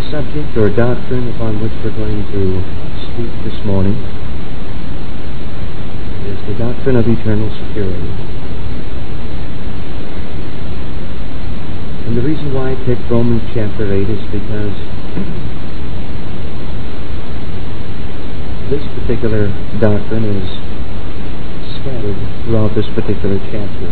subject or doctrine upon which we're going to speak this morning is the doctrine of eternal security. And the reason why I picked Romans chapter 8 is because this particular doctrine is scattered throughout this particular chapter.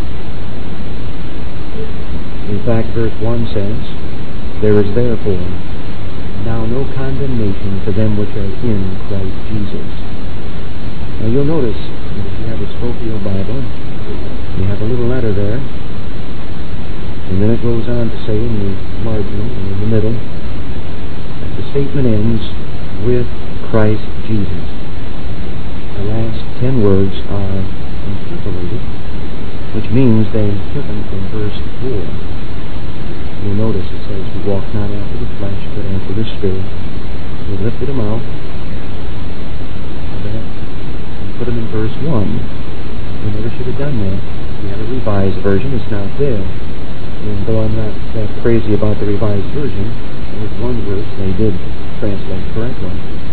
In fact, verse 1 says, "There is therefore now no condemnation to them which are in Christ Jesus." Now you'll notice, if you have a Scofield Bible, you have a little letter there, and then it goes on to say in the margin and in the middle that the statement ends with Christ Jesus. The last 10 words are interpolated, which means they're taken from verse 4. You'll notice it says, "We walk not after the flesh, but after the Spirit." We lifted them out, and put them in verse 1. We never should have done that. We have a revised version, it's not there. And though I'm not that crazy about the revised version, there's one verse they did translate correctly.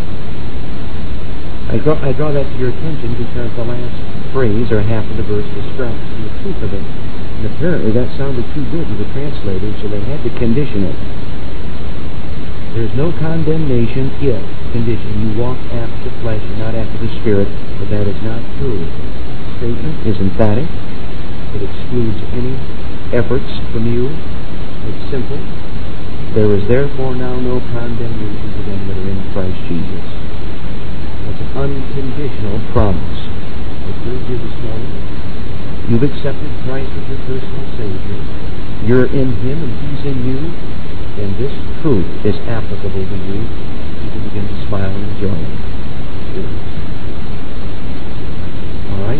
I draw that to your attention because the last phrase or half of the verse distracts from the truth of it. And apparently that sounded too good to the translators, so they had to condition it. There's no condemnation if, condition, you walk after the flesh and not after the Spirit, but that is not true. The statement is emphatic. It excludes any efforts from you. It's simple. There is therefore now no condemnation to them that are in Christ Jesus. That's an unconditional promise. If you're here this morning, you've accepted Christ as your personal Savior, you're in Him and He's in you, then this truth is applicable to you. You can begin to smile and enjoy it. All right?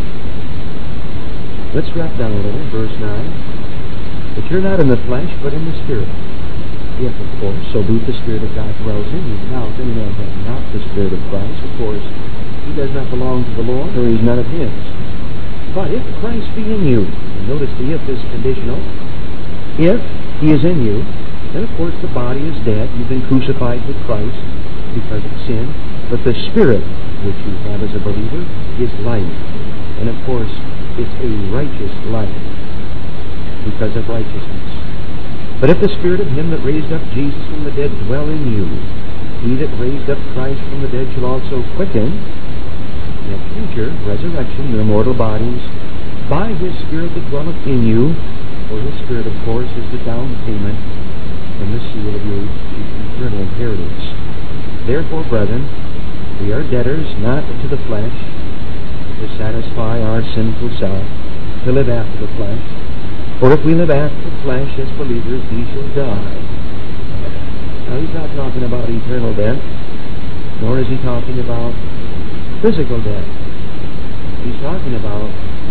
Let's drop down a little, verse 9. "But you're not in the flesh, but in the Spirit. If, of course, so be the Spirit of God dwells in you. Now, if any man has not the Spirit of Christ, of course, he does not belong to the Lord, or he's none of His. But if Christ be in you," and notice the if is conditional, if He is in you, then of course the body is dead. You've been crucified with Christ because of sin. But the Spirit, which you have as a believer, is life. And of course, it's a righteous life because of righteousness. "But if the Spirit of Him that raised up Jesus from the dead dwell in you, He that raised up Christ from the dead shall also quicken," in a future resurrection, your mortal bodies, "by His Spirit that dwelleth in you," for His Spirit, of course, is the down payment and the seal of your eternal inheritance. "Therefore, brethren, we are debtors not to the flesh, to satisfy our sinful self, to live after the flesh. For if we live after the flesh as believers, we shall die." Now, he's not talking about eternal death, nor is he talking about physical death. He's talking about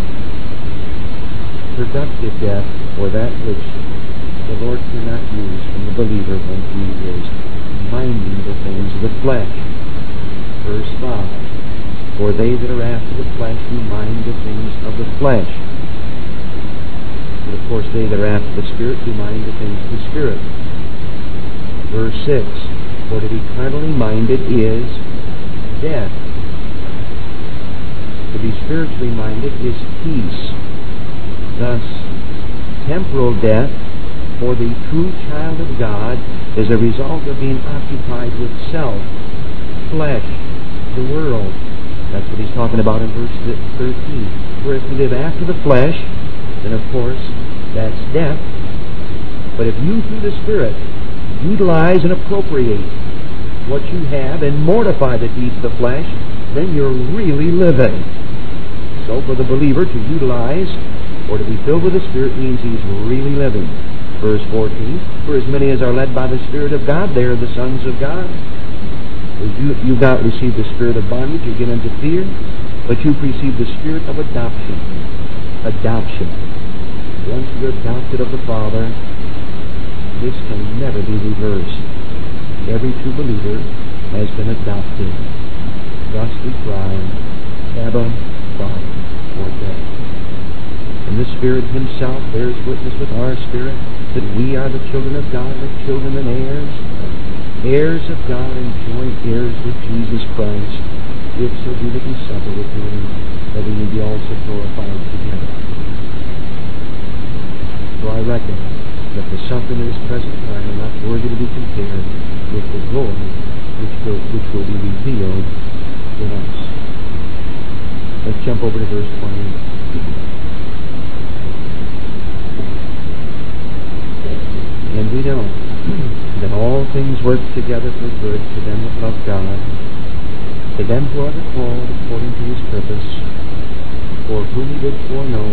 productive death, or that which the Lord cannot use from the believer when he is minding the things of the flesh. Verse 5, "For they that are after the flesh do mind the things of the flesh. And of course, they that are after the Spirit do mind the things of the Spirit." Verse 6, "For to be carnally minded is death. To be spiritually minded is peace." Thus, temporal death for the true child of God is a result of being occupied with self, flesh, the world. That's what he's talking about in verse 13. "For if you live after the flesh, then of course that's death. But if you through the Spirit utilize and appropriate what you have and mortify the deeds of the flesh, then you're really living." So for the believer to utilize or to be filled with the Spirit means he's really living. Verse 14, "For as many as are led by the Spirit of God, they are the sons of God." You've not received the spirit of bondage again unto fear, but you've received the Spirit of adoption. Adoption. Once you're adopted of the Father, this can never be reversed. Every true believer has been adopted. Thus we cry, "Abba, Father," or death. And the Spirit Himself bears witness with our spirit that we are the children of God, the children and heirs, heirs of God and joint heirs with Jesus Christ, if so be that we suffer with Him, that we may be also glorified together. For I reckon that the suffering of this present time are not worthy to be compared with the glory which will be revealed in us. Let's jump over to verse 20. And we know that all things work together for good to them that love God, to them who are the called according to His purpose, for whom He did foreknow,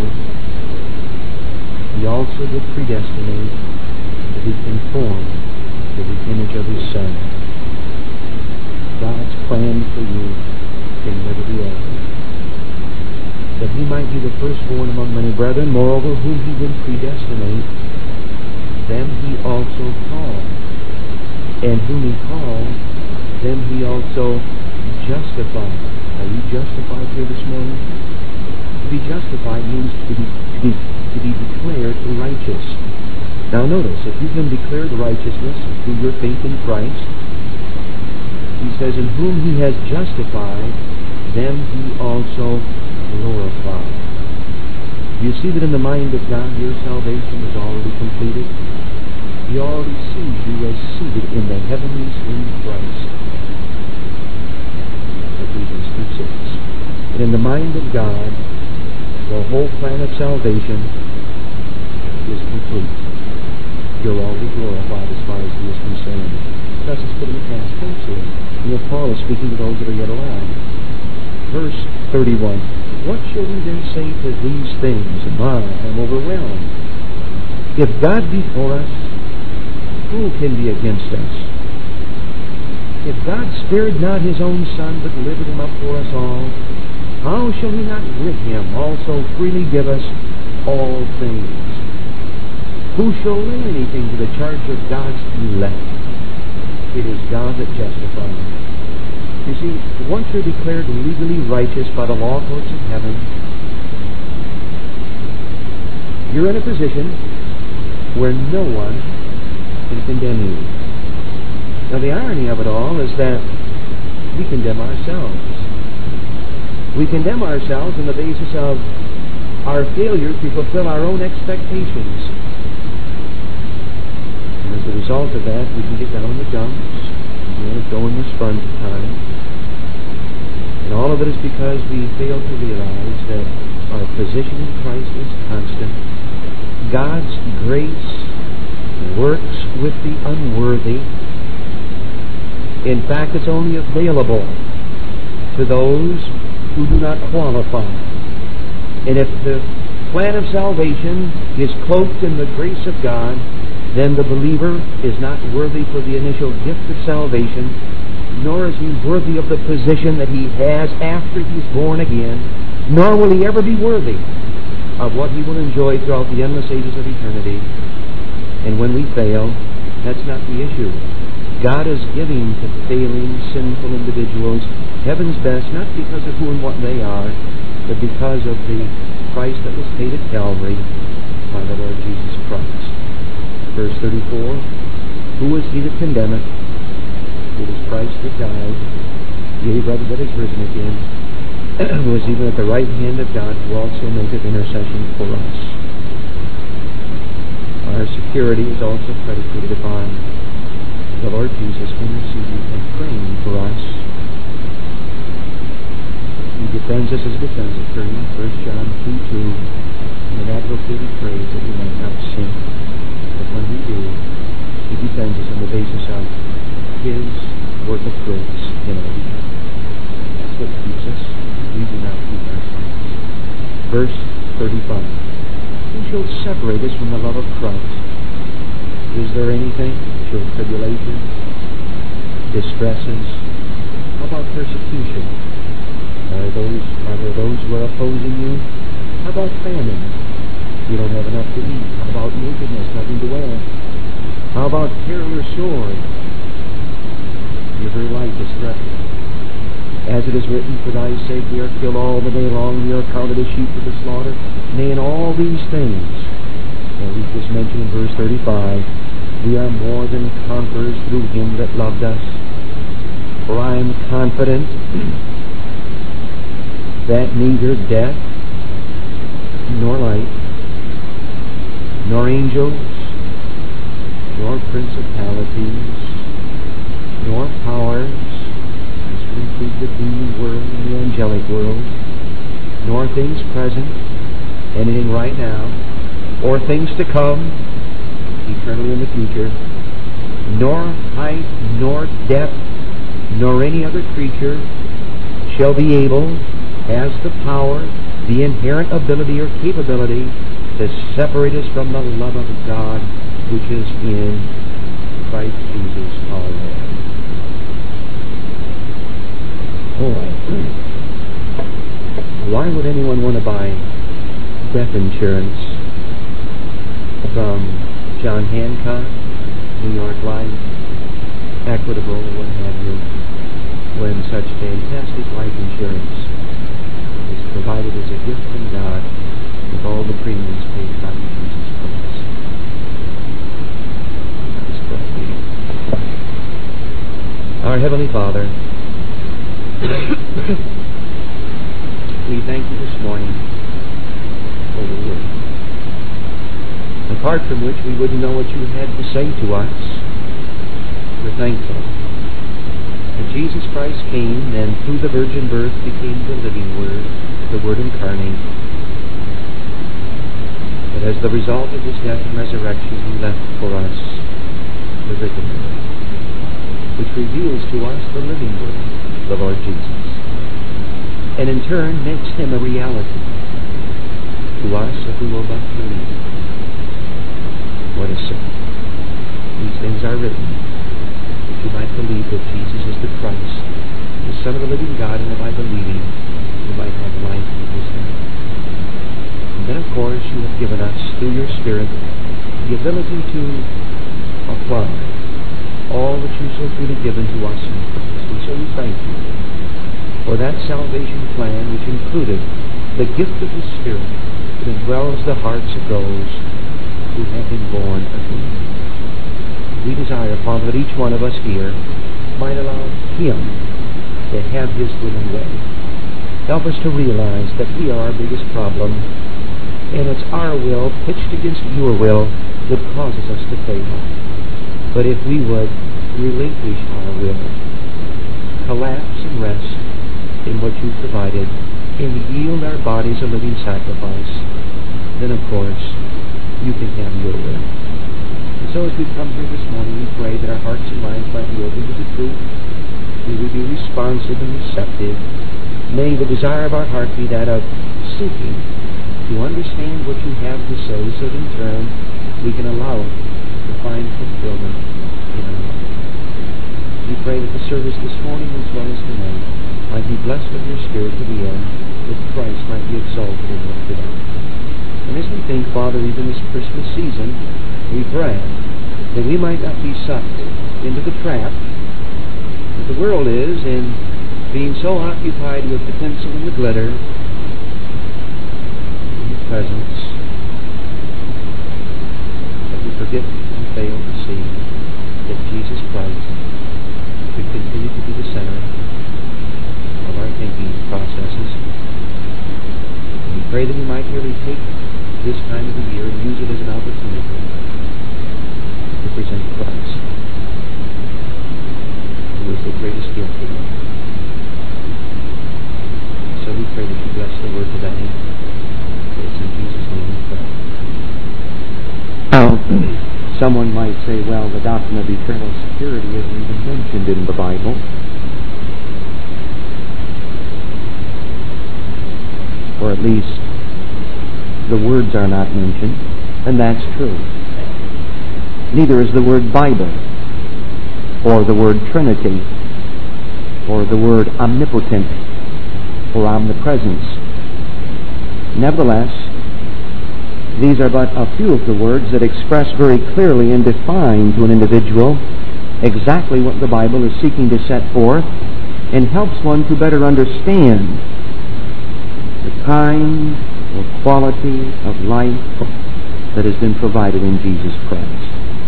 He also did predestinate to be conformed to the image of His Son. God's plan for you can never be altered. That He might be the firstborn among many brethren, moreover, whom He did predestinate, them He also called. And whom He called, them He also justified. Are you justified here this morning? To be justified means to be declared righteous. Now notice, if you've been declared righteousness through your faith in Christ, He says, in whom He has justified, them He also glorified. You see that in the mind of God, your salvation is already completed. He already sees you as seated in the heavenlies in Christ. Ephesians 2:6. And in the mind of God, the whole plan of salvation is complete. You're already glorified as far as He is concerned. Thus it's put in the past tense here. And Paul is speaking to those that are yet alive. Verse 31. What shall we then say to these things? I'm overwhelmed. If God be for us, who can be against us? If God spared not His own Son, but delivered Him up for us all, how shall He not with Him also freely give us all things? Who shall lay anything to the charge of God's elect? It is God that justifies. You see, once you're declared legally righteous by the law courts of heaven, you're in a position where no one can condemn you. Now the irony of it all is that we condemn ourselves. We condemn ourselves on the basis of our failure to fulfill our own expectations. And as a result of that, we can get down in the dumps, go in the sponge at times. And all of it is because we fail to realize that our position in Christ is constant. God's grace works with the unworthy. In fact, it's only available to those who do not qualify. And if the plan of salvation is cloaked in the grace of God, then the believer is not worthy for the initial gift of salvation, nor is he worthy of the position that he has after he's born again, nor will he ever be worthy of what he will enjoy throughout the endless ages of eternity. And when we fail, that's not the issue. God is giving to failing, sinful individuals heaven's best, not because of who and what they are, but because of the price that was paid at Calvary by the Lord Jesus Christ. Verse 34, who is he that condemneth? It is Christ that died, yea, rather that is risen again, who is even at the right hand of God, who also maketh intercession for us. Our security is also predicated upon the Lord Jesus interceding and praying for us. He defends us as a defense attorney, 1 John 2:2, and an advocate he prays that we might not sin. But when we do, he defends us on the basis of his work of grace in our behalf. That's what keeps us. We do not keep ourselves. Verse 35. Who shall separate us from the love of Christ? Is there anything? Shall tribulation, distresses? How about persecution? Are there those who are opposing you? How about famine? You don't have enough to eat. How about nakedness, nothing to wear? How about peril or sword? Your very life is threatened. As it is written, for thy sake we are killed all the day long, we are counted as sheep for the slaughter. Nay, in all these things, as we just mentioned in verse 35, we are more than conquerors through him that loved us. For I am confident that neither death, nor life, nor angels, nor principalities, nor powers, as to include the demon world and the angelic world, nor things present, anything right now, or things to come, eternally in the future, nor height, nor depth, nor any other creature shall be able, has the power, the inherent ability or capability to separate us from the love of God which is in Christ Jesus our Lord. Why would anyone want to buy death insurance from John Hancock, New York Life, Equitable, or what have you, when such fantastic life insurance is provided as a gift from God with all the premiums paid by Jesus Christ? Let's pray. Our Heavenly Father, we thank you this morning for the Word, apart from which we wouldn't know what you had to say to us. We're thankful that Jesus Christ came and through the virgin birth became the living Word, the Word incarnate. That as the result of his death and resurrection, he left for us the written Word, which reveals to us the living Word, the Lord Jesus, and in turn makes him a reality to us if we will but believe. What is said? These things are written that you might believe that Jesus is the Christ, the Son of the living God, and that by believing you might have life in his name. And then, of course, you have given us, through your Spirit, the ability to apply all that you so freely given to us in Christ. And so we thank you for that salvation plan which included the gift of the Spirit that indwells the hearts of those who have been born again. We desire, Father, that each one of us here might allow him to have his will and way. Help us to realize that we are our biggest problem, and it's our will pitched against your will that causes us to fail. But if we would relinquish our will, collapse and rest in what you've provided, and yield our bodies a living sacrifice, then of course you can have your will. And so as we come here this morning, we pray that our hearts and minds might be open to the truth. We would be responsive and receptive. May the desire of our heart be that of seeking to understand what you have to say, so that in turn we can allow it to find fulfillment in our life. We pray that the service this morning as well as tonight might be blessed with your Spirit to the end, that Christ might be exalted and lifted up. And as we think, Father, even this Christmas season, we pray that we might not be sucked into the trap that the world is in being so occupied with the tinsel and the glitter and the presents that we forget and fail to see that Jesus Christ should continue to be the center of our thinking processes. And we pray that we might really take this time of the year and use it as an opportunity to present Christ, who is the greatest gift in all. So we pray that you bless the word today. It's in Jesus' name we pray. Now, someone might say, well, the doctrine of eternal security isn't even mentioned in the Bible. Or at least the words are not mentioned, and that's true. Neither is the word Bible, or the word Trinity, or the word omnipotent, or omnipresence. Nevertheless, these are but a few of the words that express very clearly and define to an individual exactly what the Bible is seeking to set forth and helps one to better understand the kind or quality of life that has been provided in Jesus Christ.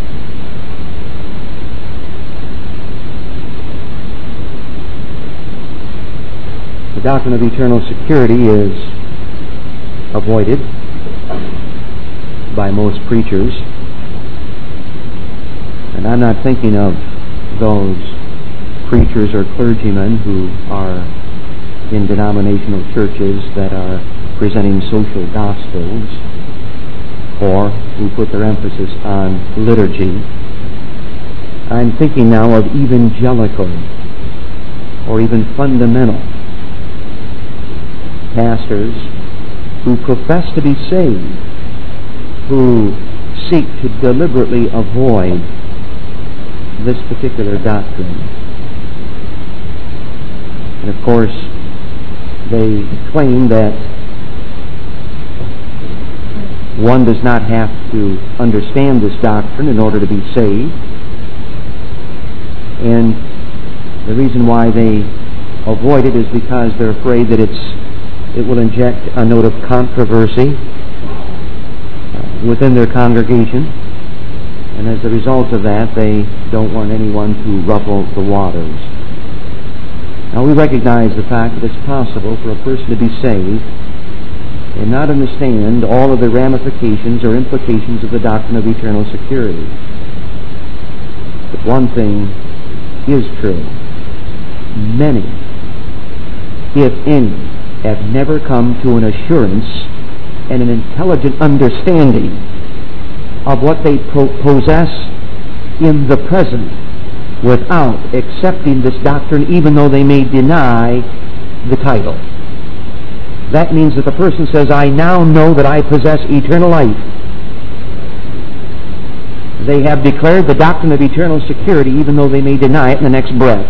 The doctrine of eternal security is avoided by most preachers, and I'm not thinking of those preachers or clergymen who are in denominational churches that are presenting social gospels or who put their emphasis on liturgy. I'm thinking now of evangelical or even fundamental pastors who profess to be saved, who seek to deliberately avoid this particular doctrine. And of course, they claim that one does not have to understand this doctrine in order to be saved. And the reason why they avoid it is because they're afraid that it will inject a note of controversy within their congregation, and as a result of that, they don't want anyone to ruffle the waters. Now, we recognize the fact that it's possible for a person to be saved and not understand all of the ramifications or implications of the doctrine of eternal security. But one thing is true. Many, if any, have never come to an assurance and an intelligent understanding of what they possess in the present without accepting this doctrine, even though they may deny the title. That means that the person says, I now know that I possess eternal life. They have declared the doctrine of eternal security, even though they may deny it in the next breath.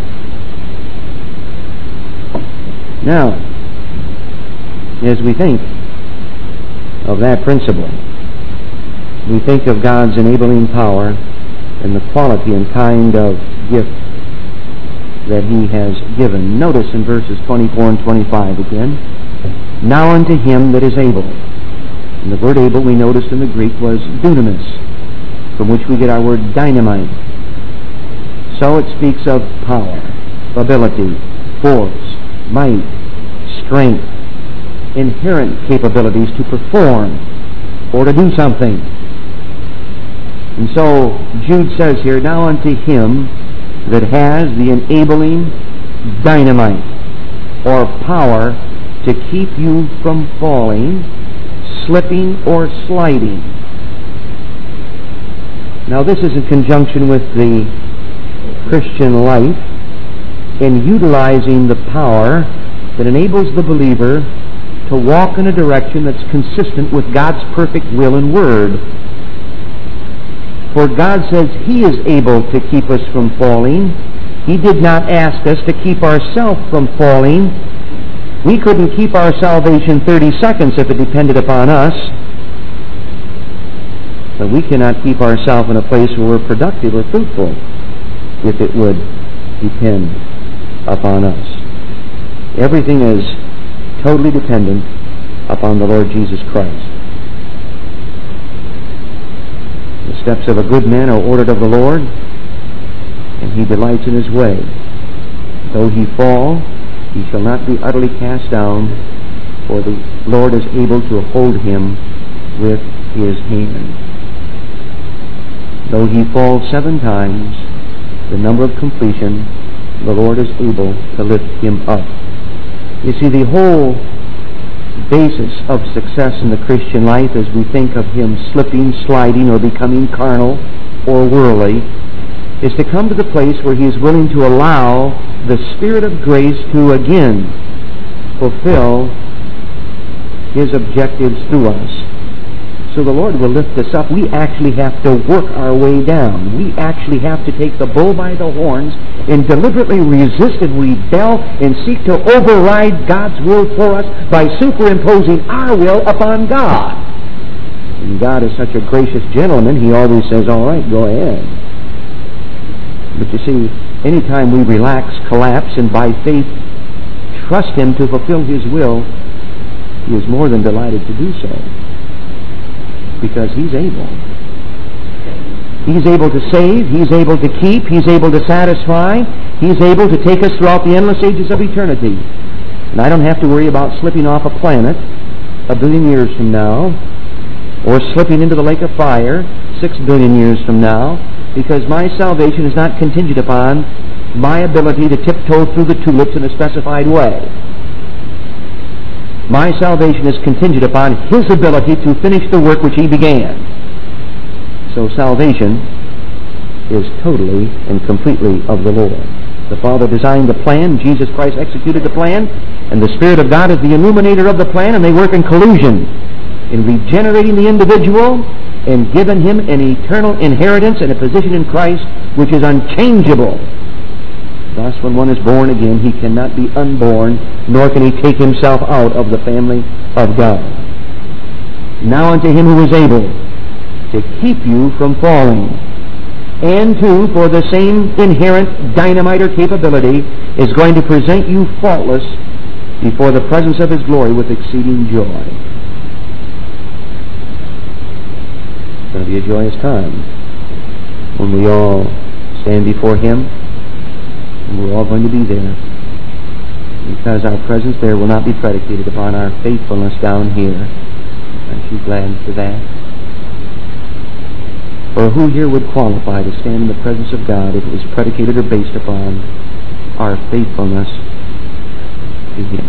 Now, as we think of that principle, we think of God's enabling power and the quality and kind of gift that He has given. Notice in verses 24 and 25 again, now unto Him that is able. And the word able, we noticed in the Greek, was dunamis, from which we get our word dynamite. So it speaks of power, ability, force, might, strength, inherent capabilities to perform or to do something. And so Jude says here, now unto Him that has the enabling dynamite or power to keep you from falling, slipping, or sliding. Now this is in conjunction with the Christian life in utilizing the power that enables the believer to walk in a direction that's consistent with God's perfect will and word. For God says He is able to keep us from falling. He did not ask us to keep ourselves from falling. We couldn't keep our salvation 30 seconds if it depended upon us. But we cannot keep ourselves in a place where we're productive or fruitful if it would depend upon us. Everything is totally dependent upon the Lord Jesus Christ. The steps of a good man are ordered of the Lord, and He delights in His way. Though he fall, he shall not be utterly cast down, for the Lord is able to hold him with His hand. Though he fall 7 times, the number of completion, the Lord is able to lift him up. You see, the whole basis of success in the Christian life as we think of him slipping, sliding, or becoming carnal or worldly is to come to the place where he is willing to allow the Spirit of grace to again fulfill His objectives through us. So the Lord will lift us up. We actually have to work our way down. We actually have to take the bull by the horns and deliberately resist and rebel and seek to override God's will for us by superimposing our will upon God. And God is such a gracious gentleman, He always says, all right, go ahead. But you see, Anytime we relax, collapse, and by faith trust Him to fulfill His will, He is more than delighted to do so, because He's able. He's able to save, He's able to keep, He's able to satisfy, He's able to take us throughout the endless ages of eternity. And I don't have to worry about slipping off a planet 1 billion years from now, or slipping into the lake of fire 6 billion years from now, because my salvation is not contingent upon my ability to tiptoe through the tulips in a specified way. My salvation is contingent upon His ability to finish the work which He began. So salvation is totally and completely of the Lord. The Father designed the plan, Jesus Christ executed the plan, and the Spirit of God is the illuminator of the plan, and they work in collusion in regenerating the individual and giving him an eternal inheritance and a position in Christ which is unchangeable. Thus, when one is born again, he cannot be unborn, nor can he take himself out of the family of God. Now unto Him who is able to keep you from falling, and who, for the same inherent dynamite or capability, is going to present you faultless before the presence of His glory with exceeding joy. It's going to be a joyous time when we all stand before Him, and we're all going to be there, because our presence there will not be predicated upon our faithfulness down here. Aren't you glad for that? For who here would qualify to stand in the presence of God if it was predicated or based upon our faithfulness to Him?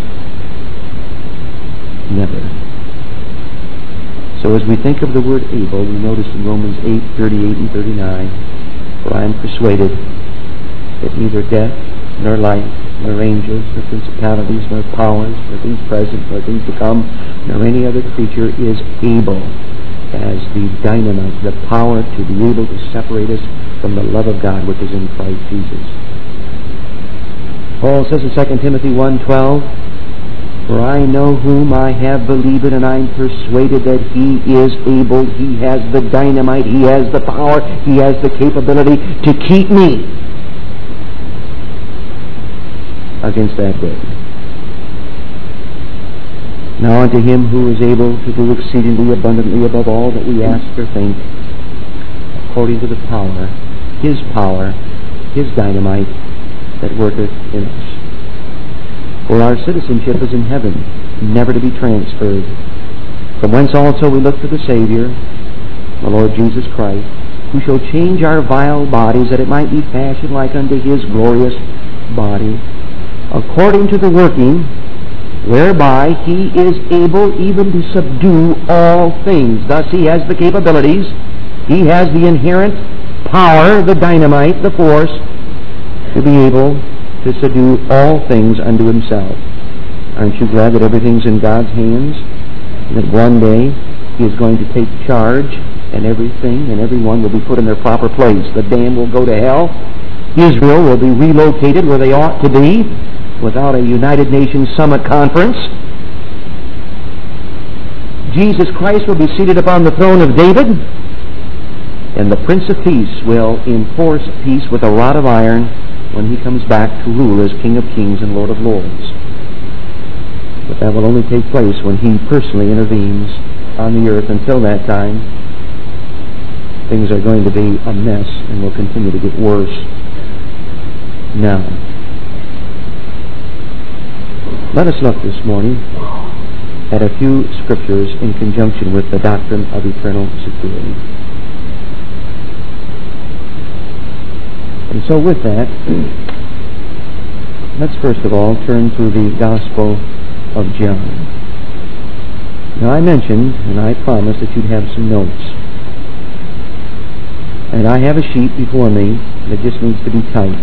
Never. So as we think of the word able, we notice in Romans 8:38 and 39, for I am persuaded that neither death, nor life, nor angels, nor principalities, nor powers, nor things present, nor things to come, nor any other creature is able, as the dynamite, the power to be able to separate us from the love of God which is in Christ Jesus. Paul says in 2 Timothy 1:12, for I know whom I have believed, and I am persuaded that He is able, He has the dynamite, He has the power, He has the capability to keep me against that day. Now unto Him who is able to do exceedingly abundantly above all that we ask or think, according to the power, His dynamite that worketh in us. For our citizenship is in heaven, never to be transferred, from whence also we look for the Savior, the Lord Jesus Christ, who shall change our vile bodies, that it might be fashioned like unto His glorious body, according to the working whereby He is able even to subdue all things. Thus He has the capabilities, He has the inherent power, the dynamite, the force, to be able to subdue all things unto Himself. Aren't you glad that everything's in God's hands? And that one day He is going to take charge, and everything and everyone will be put in their proper place. The damned will go to hell. Israel will be relocated where they ought to be, without a United Nations Summit Conference. Jesus Christ will be seated upon the throne of David, and the Prince of Peace will enforce peace with a rod of iron when He comes back to rule as King of Kings and Lord of Lords. But that will only take place when He personally intervenes on the earth. Until that time, things are going to be a mess and will continue to get worse. Now, let us look this morning at a few scriptures in conjunction with the doctrine of eternal security. And so with that, let's first of all turn to the Gospel of John. Now I mentioned, and I promised that you'd have some notes. And I have a sheet before me that just needs to be typed.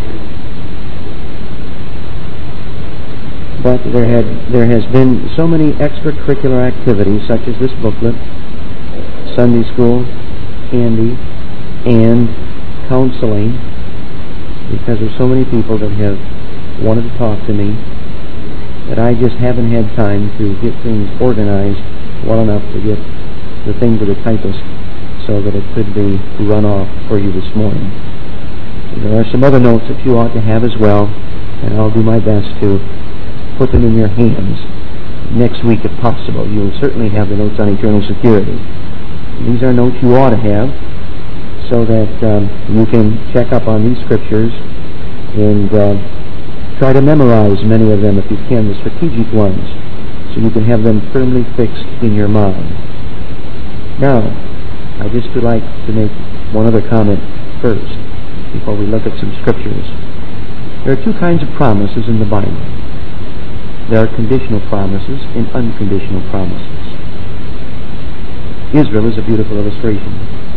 But there has been so many extracurricular activities, such as this booklet, Sunday school, candy, and counseling, because there's so many people that have wanted to talk to me, that I just haven't had time to get things organized well enough to get the thing to the typist so that it could be run off for you this morning. There are some other notes that you ought to have as well, and I'll do my best to put them in your hands next week if possible. You'll certainly have the notes on eternal security. These are notes you ought to have so that you can check up on these scriptures and try to memorize many of them if you can, the strategic ones, so you can have them firmly fixed in your mind. Now, I just would like to make one other comment first before we look at some scriptures. There are two kinds of promises in the Bible. There are conditional promises and unconditional promises. Israel is a beautiful illustration.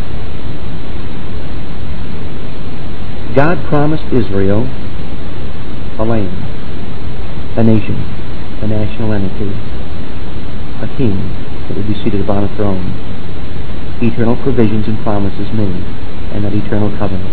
God promised Israel a land, a nation, a national entity, a king that would be seated upon a throne, eternal provisions and promises made, and that eternal covenant.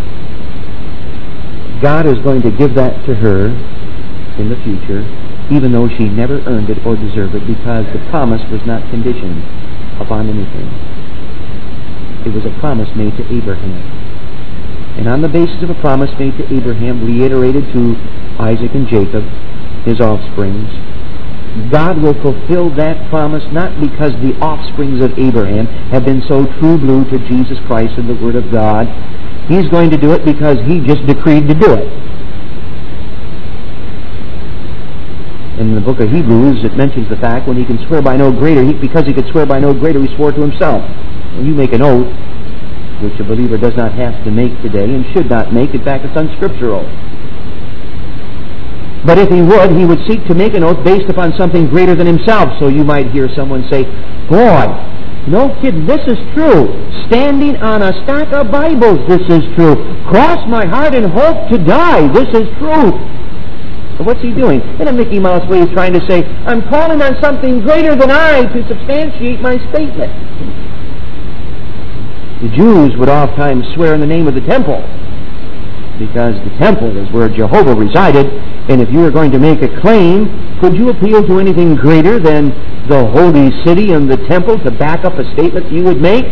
God is going to give that to her in the future, even though she never earned it or deserved it, because the promise was not conditioned upon anything. It was a promise made to Abraham. And on the basis of a promise made to Abraham, reiterated to Isaac and Jacob, his offsprings, God will fulfill that promise not because the offsprings of Abraham have been so true blue to Jesus Christ and the Word of God. He's going to do it because He just decreed to do it. In the book of Hebrews, it mentions the fact when he can swear by no greater, because he could swear by no greater, he swore to himself. When you make an oath, which a believer does not have to make today and should not make, in fact, it's unscriptural. But if he would seek to make an oath based upon something greater than himself. So you might hear someone say, boy, no kidding, this is true. Standing on a stack of Bibles, this is true. Cross my heart and hope to die, this is true. But what's he doing? In a Mickey Mouse way, he's trying to say, I'm calling on something greater than I to substantiate my statement. The Jews would oftentimes swear in the name of the temple, because the temple is where Jehovah resided, and if you were going to make a claim, could you appeal to anything greater than the holy city and the temple to back up a statement you would make?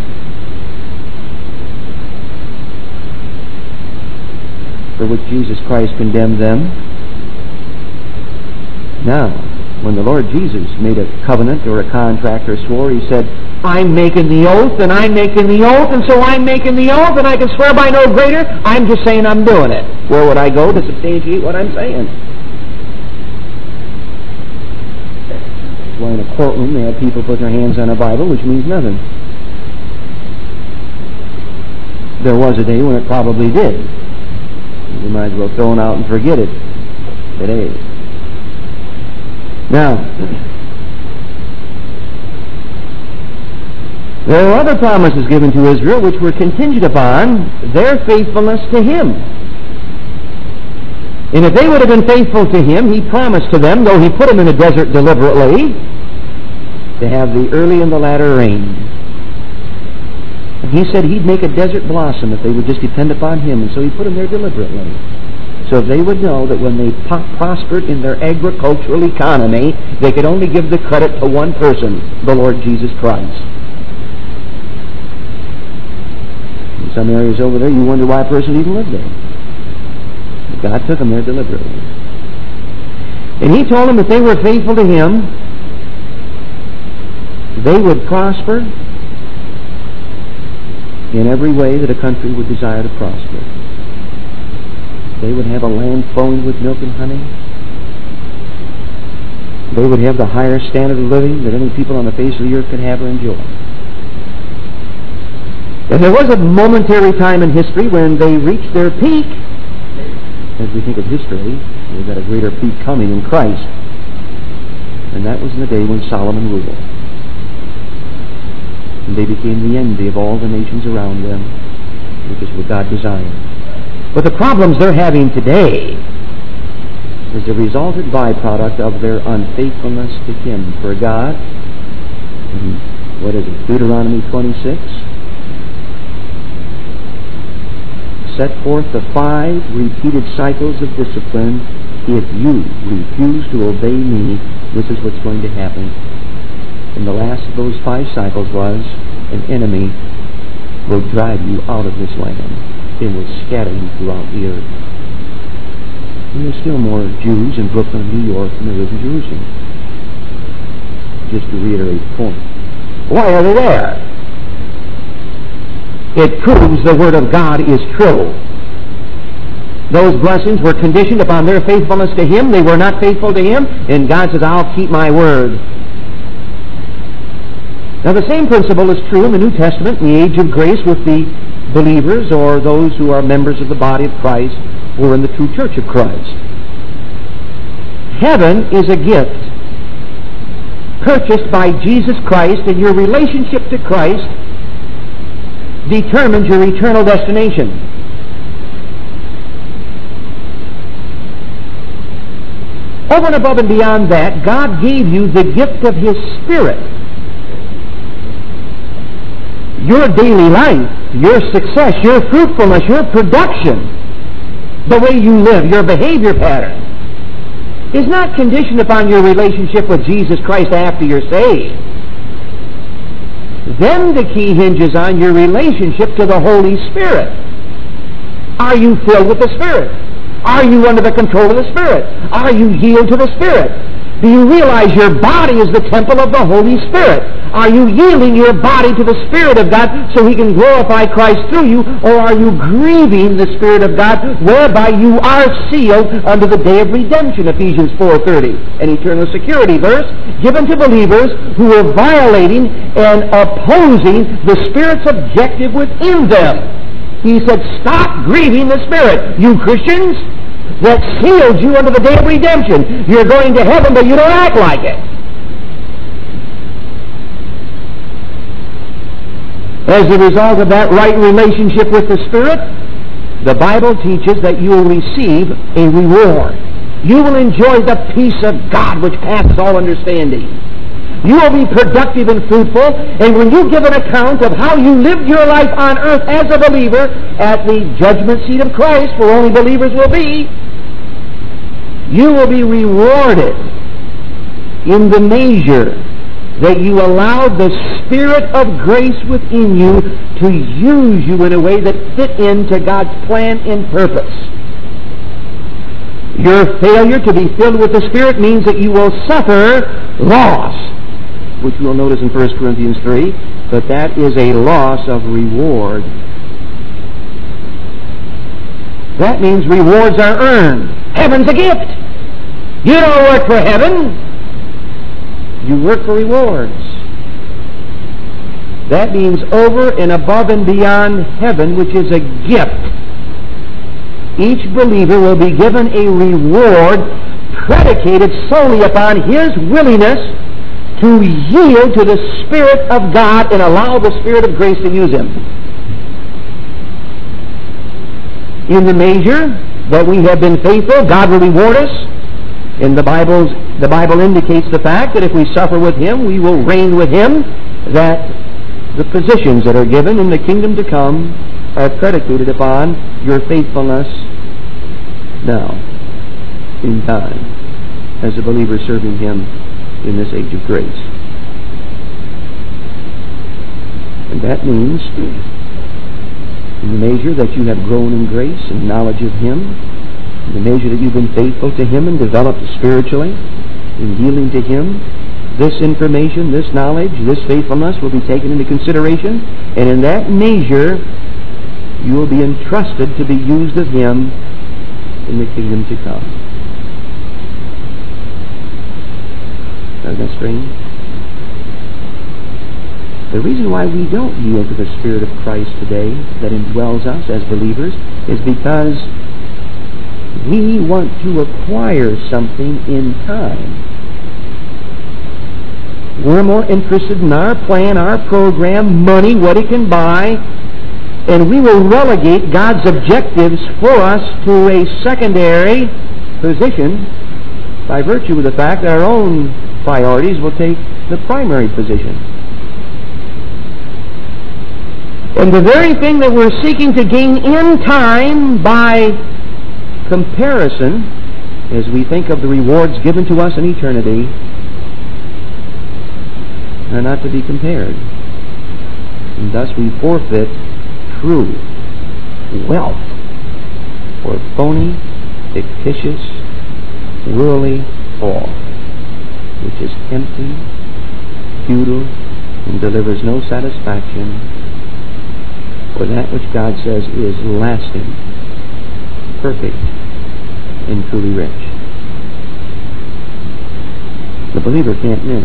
For which Jesus Christ condemned them. Now, when the Lord Jesus made a covenant or a contract or swore, He said, I'm making the oath, and I'm making the oath, and so I'm making the oath, and I can swear by no greater. I'm just saying I'm doing it. Where would I go to substantiate what I'm saying? That's why in a courtroom they have people put their hands on a Bible, which means nothing. There was a day when it probably did. You might as well throw it out and forget it today. Now, there were other promises given to Israel which were contingent upon their faithfulness to Him. And if they would have been faithful to Him, He promised to them, though He put them in a desert deliberately, to have the early and the latter rain. And He said He'd make a desert blossom if they would just depend upon Him, and so He put them there deliberately. So they would know that when they prospered in their agricultural economy, they could only give the credit to one person, the Lord Jesus Christ. In some areas over there, you wonder why a person even lived there. But God took them there deliberately. And He told them that they were faithful to Him, they would prosper in every way that a country would desire to prosper. They would have a land flowing with milk and honey. They would have the higher standard of living that any people on the face of the earth could have or enjoy. And there was a momentary time in history when they reached their peak. As we think of history, we've got a greater peak coming in Christ. And that was in the day when Solomon ruled. And they became the envy of all the nations around them, which is what God desired. But the problems they're having today is the resultant byproduct of their unfaithfulness to Him. For God, Deuteronomy 26, set forth the 5 repeated cycles of discipline. If you refuse to obey me, this is what's going to happen. And the last of those 5 cycles was, an enemy will drive you out of this land. and will scatter you throughout the earth. And there's still more Jews in Brooklyn, New York than there is in Jerusalem. Just to reiterate the point. Why are they there? It proves the Word of God is true. Those blessings were conditioned upon their faithfulness to Him. They were not faithful to Him, and God says, I'll keep my word. Now the same principle is true in the New Testament, in the age of grace, with the believers or those who are members of the body of Christ or in the true church of Christ. Heaven is a gift purchased by Jesus Christ, and your relationship to Christ determines your eternal destination. Over and above and beyond that, God gave you the gift of His Spirit. Your daily life, your success, your fruitfulness, your production, the way you live, your behavior pattern, is not conditioned upon your relationship with Jesus Christ after you're saved. Then the key hinges on your relationship to the Holy Spirit. Are you filled with the Spirit? Are you under the control of the Spirit? Are you yield to the Spirit? Do you realize your body is the temple of the Holy Spirit? Are you yielding your body to the Spirit of God so He can glorify Christ through you, or are you grieving the Spirit of God whereby you are sealed unto the day of redemption, Ephesians 4:30, an eternal security verse given to believers who are violating and opposing the Spirit's objective within them. He said, stop grieving the Spirit. You Christians, that sealed you unto the day of redemption. You're going to heaven, but you don't act like it. As a result of that right relationship with the Spirit, the Bible teaches that you will receive a reward. You will enjoy the peace of God which passes all understanding. You will be productive and fruitful, and when you give an account of how you lived your life on earth as a believer at the judgment seat of Christ, where only believers will be, you will be rewarded in the measure that you allowed the Spirit of grace within you to use you in a way that fit into God's plan and purpose. Your failure to be filled with the Spirit means that you will suffer loss, which we'll notice in 1 Corinthians 3, but that is a loss of reward. That means rewards are earned. Heaven's a gift. You don't work for heaven. You work for rewards. That means over and above and beyond heaven, which is a gift. Each believer will be given a reward predicated solely upon his willingness to yield to the Spirit of God and allow the Spirit of grace to use him. In the measure that we have been faithful, God will reward us. And the Bible indicates the fact that if we suffer with Him, we will reign with Him, that the positions that are given in the kingdom to come are predicated upon your faithfulness now, in time, as a believer serving Him in this age of grace. And that means, in the measure that you have grown in grace and knowledge of Him, in the measure that you've been faithful to Him and developed spiritually in yielding to Him, this information, this knowledge, this faithfulness will be taken into consideration, and in that measure you will be entrusted to be used of Him in the kingdom to come. Isn't that strange? The reason why we don't yield to the Spirit of Christ today that indwells us as believers is because we want to acquire something in time. We're more interested in our plan, our program, money, what it can buy, and we will relegate God's objectives for us to a secondary position by virtue of the fact that our own priorities will take the primary position. And the very thing that we're seeking to gain in time by comparison, as we think of the rewards given to us in eternity, are not to be compared. And thus we forfeit true wealth for phony, fictitious, worldly awe, which is empty, futile, and delivers no satisfaction for that which God says is lasting, perfect, and truly rich. The believer can't miss.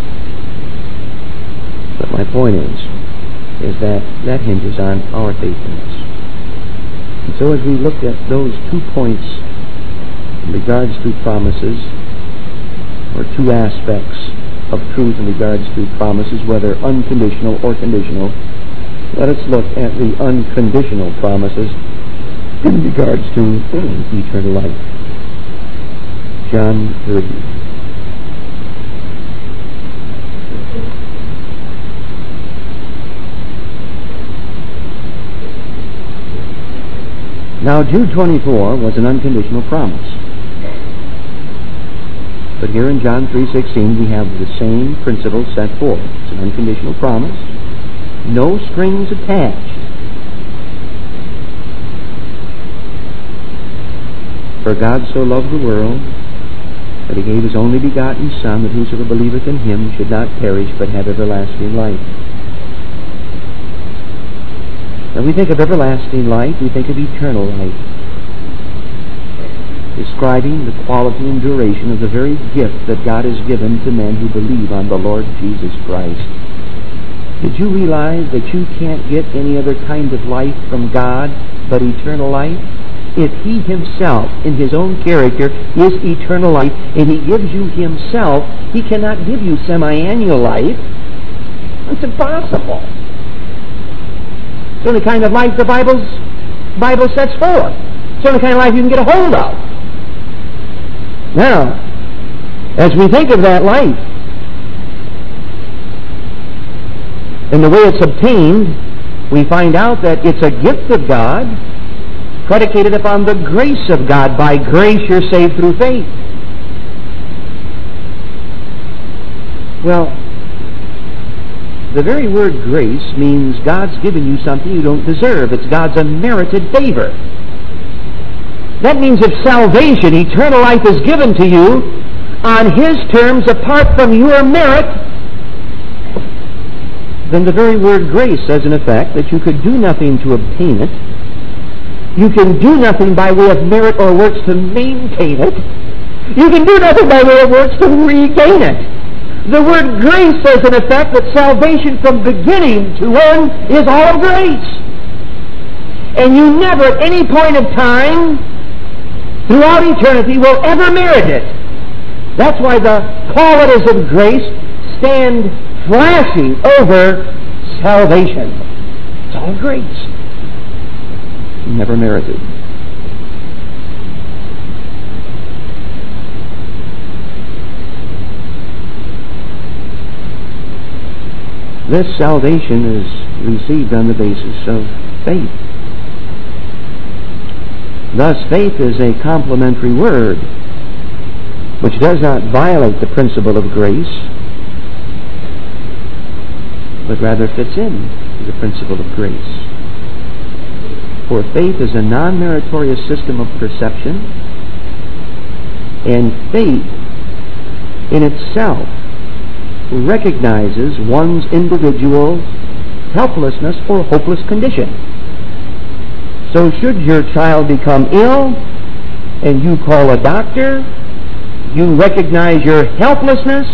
But my point is that hinges on our faithfulness. And so as we look at those 2 points in regards to promises, or 2 aspects of truth in regards to promises, whether unconditional or conditional, let us look at the unconditional promises in regards to eternal life. John 3. Now, Jude 24 was an unconditional promise. But here in John 3:16, we have the same principle set forth. It's an unconditional promise. No strings attached. For God so loved the world that he gave his only begotten Son, that whosoever believeth in him should not perish but have everlasting life. When we think of everlasting life, we think of eternal life, describing the quality and duration of the very gift that God has given to men who believe on the Lord Jesus Christ. Did you realize that you can't get any other kind of life from God but eternal life? If he himself, in his own character, is eternal life, and he gives you himself, he cannot give you semi-annual life. It's impossible. It's the only kind of life the Bible sets forth. It's the only kind of life you can get a hold of. Now, as we think of that life and the way it's obtained, we find out that it's a gift of God predicated upon the grace of God. By grace you're saved through faith. Well, the very word grace means God's given you something you don't deserve. It's God's unmerited favor. That means if salvation, eternal life, is given to you on his terms apart from your merit, then the very word grace says in effect that you could do nothing to obtain it. You can do nothing by way of merit or works to maintain it. You can do nothing by way of works to regain it. The word grace says in effect that salvation from beginning to end is all grace. And you never at any point of time throughout eternity will ever merit it. That's why the qualities of grace stand flashing over salvation. It's all grace. Never merited. This salvation is received on the basis of faith. Thus, faith is a complementary word which does not violate the principle of grace, but rather fits in to the principle of grace. For faith is a non-meritorious system of perception, and faith in itself recognizes one's individual helplessness or hopeless condition. So should your child become ill and you call a doctor, you recognize your helplessness,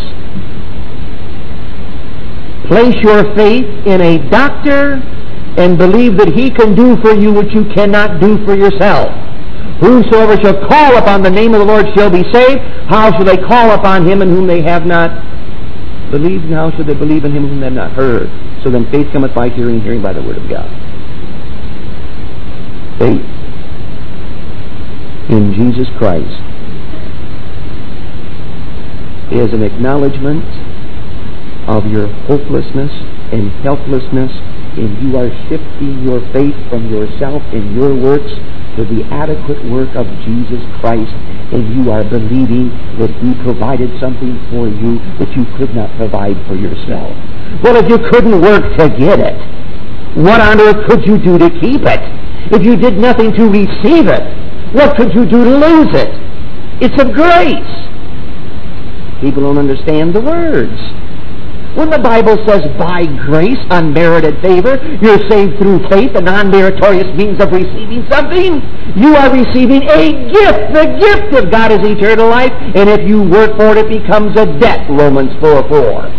place your faith in a doctor, and believe that he can do for you what you cannot do for yourself. Whosoever shall call upon the name of the Lord shall be saved. How shall they call upon him in whom they have not believed? And how shall they believe in him whom they have not heard? So then faith cometh by hearing, hearing by the word of God. Faith in Jesus Christ is an acknowledgement of your hopelessness and helplessness, and you are shifting your faith from yourself and your works to the adequate work of Jesus Christ, and you are believing that he provided something for you that you could not provide for yourself. Well, if you couldn't work to get it, what on earth could you do to keep it? If you did nothing to receive it, what could you do to lose it? It's of grace. People don't understand the words. When the Bible says, by grace, unmerited favor, you're saved through faith, a non-meritorious means of receiving something, you are receiving a gift. The gift of God is eternal life, and if you work for it, it becomes a debt, Romans 4:4.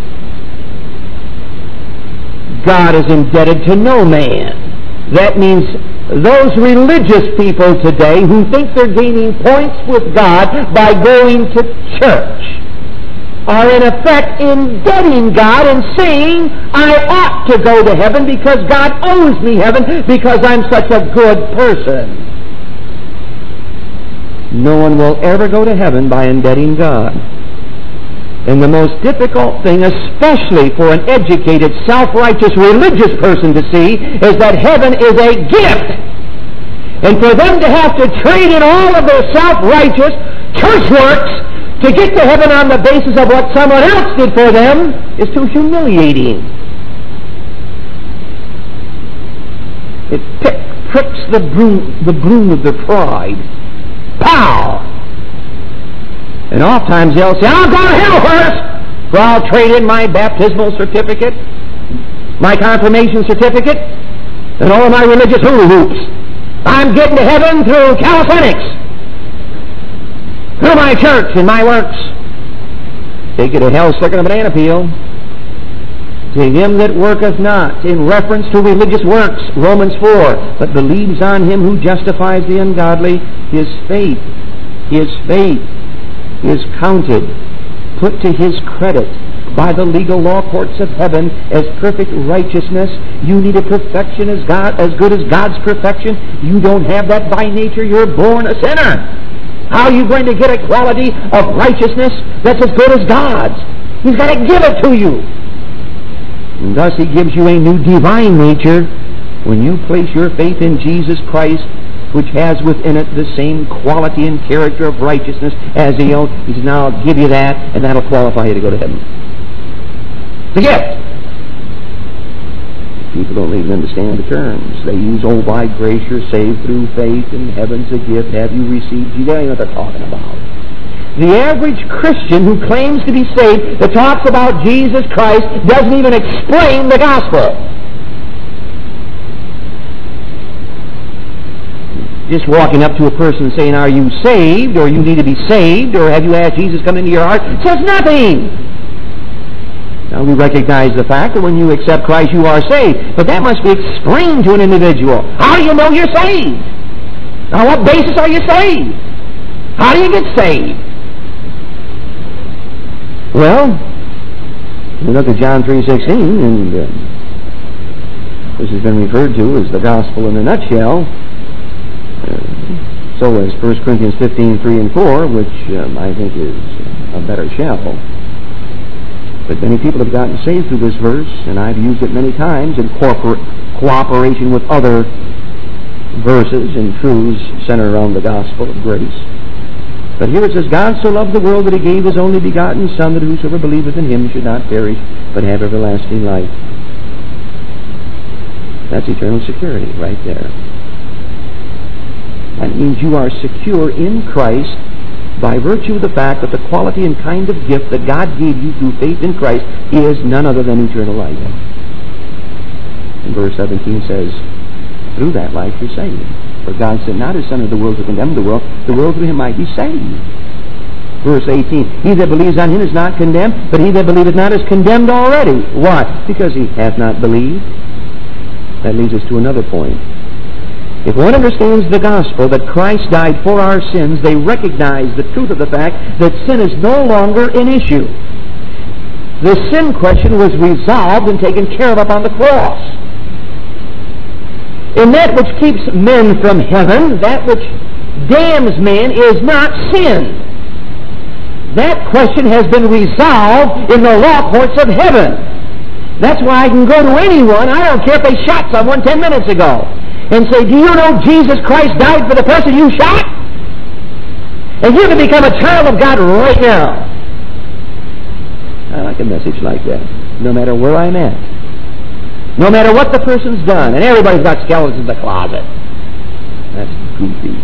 God is indebted to no man. That means those religious people today who think they're gaining points with God by going to church are in effect indebting God and saying, I ought to go to heaven because God owes me heaven because I'm such a good person. No one will ever go to heaven by indebting God. And the most difficult thing, especially for an educated, self-righteous, religious person to see, is that heaven is a gift. And for them to have to trade in all of their self-righteous church works to get to heaven on the basis of what someone else did for them is too humiliating. It pricks the broom of their pride. Pow! And oftentimes they'll say, I'll go to hell first, for I'll trade in my baptismal certificate, my confirmation certificate, and all of my religious hula hoops. I'm getting to heaven through calisthenics, through my church and my works. Take it to hell slicker than a banana peel. To him that worketh not, in reference to religious works, Romans 4, but believes on him who justifies the ungodly, his faith is counted, put to his credit by the legal law courts of heaven as perfect righteousness. You need a perfection as good as God's perfection. You don't have that by nature. You're born a sinner. How are you going to get a quality of righteousness that's as good as God's? He's got to give it to you. And thus He gives you a new divine nature when you place your faith in Jesus Christ, which has within it the same quality and character of righteousness as He owns. He says, now I'll give you that, and that'll qualify you to go to heaven. It's a gift. People don't even understand the terms. They use, oh, by grace you're saved through faith, and heaven's a gift. Have you received? You don't know what they're talking about. The average Christian who claims to be saved, that talks about Jesus Christ, doesn't even explain the gospel. Just walking up to a person saying, are you saved, or you need to be saved, or have you asked Jesus to come into your heart, says nothing. Now, we recognize the fact that when you accept Christ, you are saved. But that must be explained to an individual. How do you know you're saved? On what basis are you saved? How do you get saved? Well, we look at John 3:16, and this has been referred to as the gospel in a nutshell. So is 1 Corinthians 15:3 and 4, which I think is a better shell. But many people have gotten saved through this verse, and I've used it many times in cooperation with other verses and truths centered around the gospel of grace. But here it says, God so loved the world that He gave His only begotten Son, that whosoever believeth in Him should not perish, but have everlasting life. That's eternal security right there. That means you are secure in Christ by virtue of the fact that the quality and kind of gift that God gave you through faith in Christ is none other than eternal life. And verse 17 says, through that life you're saved. For God sent not His Son into the world to condemn the world through Him might be saved. Verse 18, he that believes on Him is not condemned, but he that believeth not is condemned already. Why? Because he hath not believed. That leads us to another point. If one understands the gospel that Christ died for our sins, they recognize the truth of the fact that sin is no longer an issue. The sin question was resolved and taken care of upon the cross. And that which keeps men from heaven, that which damns men, is not sin. That question has been resolved in the law courts of heaven. That's why I can go to anyone, I don't care if they shot someone 10 minutes ago, and say, do you know Jesus Christ died for the person you shot? And you can become a child of God right now. I like a message like that, no matter where I'm at. No matter what the person's done. And everybody's got skeletons in the closet. That's goofy.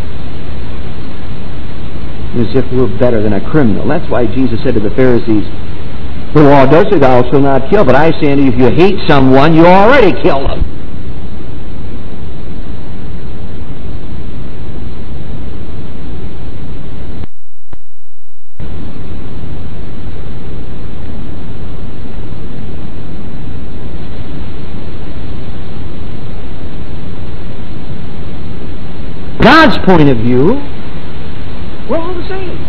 As if we're better than a criminal. That's why Jesus said to the Pharisees, the law does say thou shalt not kill, but I say unto you, if you hate someone, you already killed them. God's point of view, we're all the same.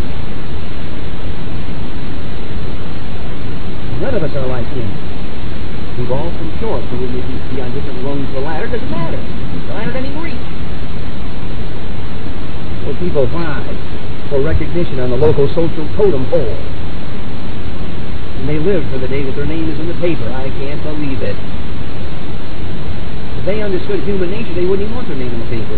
None of us are like Him. We've all come short, so we may be on different rungs of the ladder. It doesn't matter. The ladder doesn't even reach. Well, people vie for recognition on the local social totem pole. And they live for the day that their name is in the paper. I can't believe it. If they understood human nature, they wouldn't even want their name in the paper.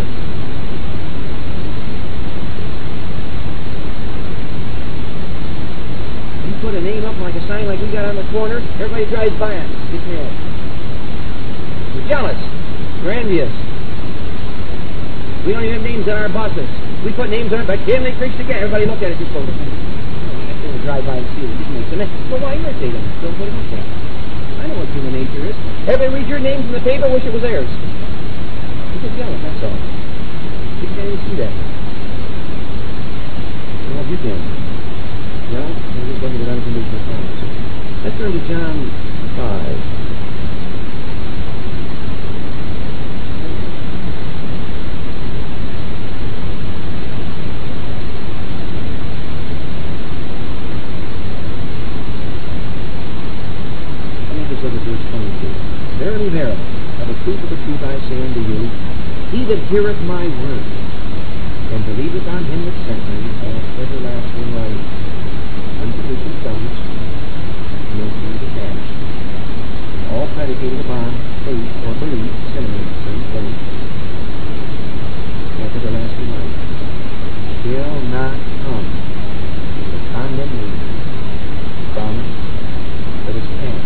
Put a name up like a sign like we got on the corner, everybody drives by it. Gets mad. We're jealous. We're envious. We don't even have names on our buses. We put names on it, but damn, they preached again. Everybody look at it, just go, they drive by and see it. It just makes them mad. Well, why irritate them? Don't put it up there. I know what human nature is. Everybody read your names in the paper, wish it was theirs. You're just jealous, that's all. You can't even see that. Well, you can. Well, we're just looking at unconditional promise. Let's turn to John 5. Let me just look at verse 22. Verily, verily, of the truth I say unto you, he that heareth my word, and believeth on him that sent me, hath everlasting life. Unconditional promise, no time to pass. All predicated upon faith or belief, similar in faith. Hath everlasting life. Shall not come to the condemnation. Promise that is past.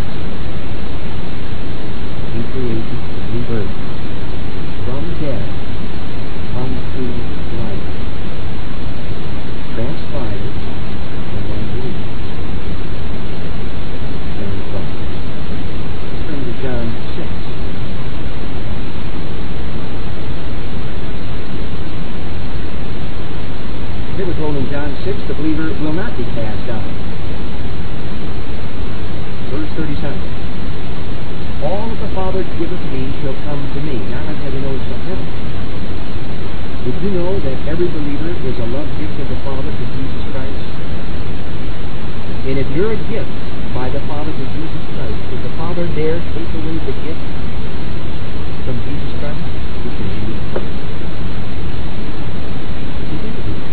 New creation, new birth. From death unto life. Transpired. John 6. It was told in John 6, the believer will not be cast out. Verse 37. All that the Father giveth me shall come to me. Now I'm going to know something else. Did you know that every believer is a love gift of the Father to Jesus Christ? And if you're a gift by the Father to Jesus Christ, does the Father dare take away the gift from Jesus Christ? He can do it. He can do it.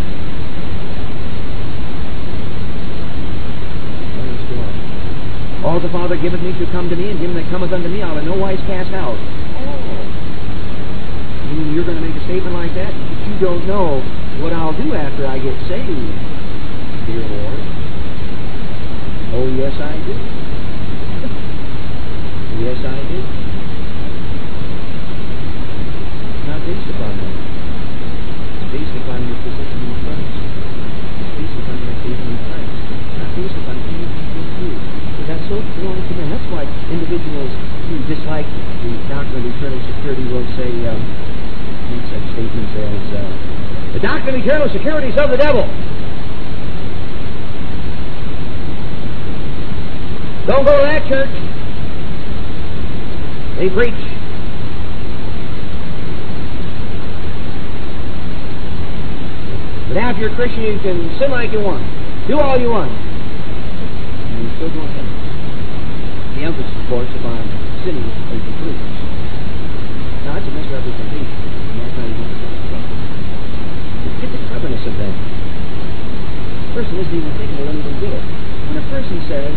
Let us go on. All the Father giveth me shall come to me, and him that cometh unto me I'll in no wise cast out. Oh. You mean you're going to make a statement like that? But you don't know what I'll do after I get saved, dear Lord. Oh, yes, I do. Yes, I do. It's not based upon that. It's based upon your position in Christ. It's based upon your faith in Christ. It's not based upon anything you do. But that's so foreign to men. That's why individuals who dislike the doctrine of eternal security will say, make such statements as, the doctrine of eternal security is of the devil. Don't go to that church. They preach. But after you're a Christian, you can sin like you want. Do all you want. And you still go to heaven. The emphasis, of course, upon sinning as you preach. Now, that's a misrepresentation. And that's how you get the gospel. Get the cleverness of that. The person isn't even thinking they won't even get it. When a person says,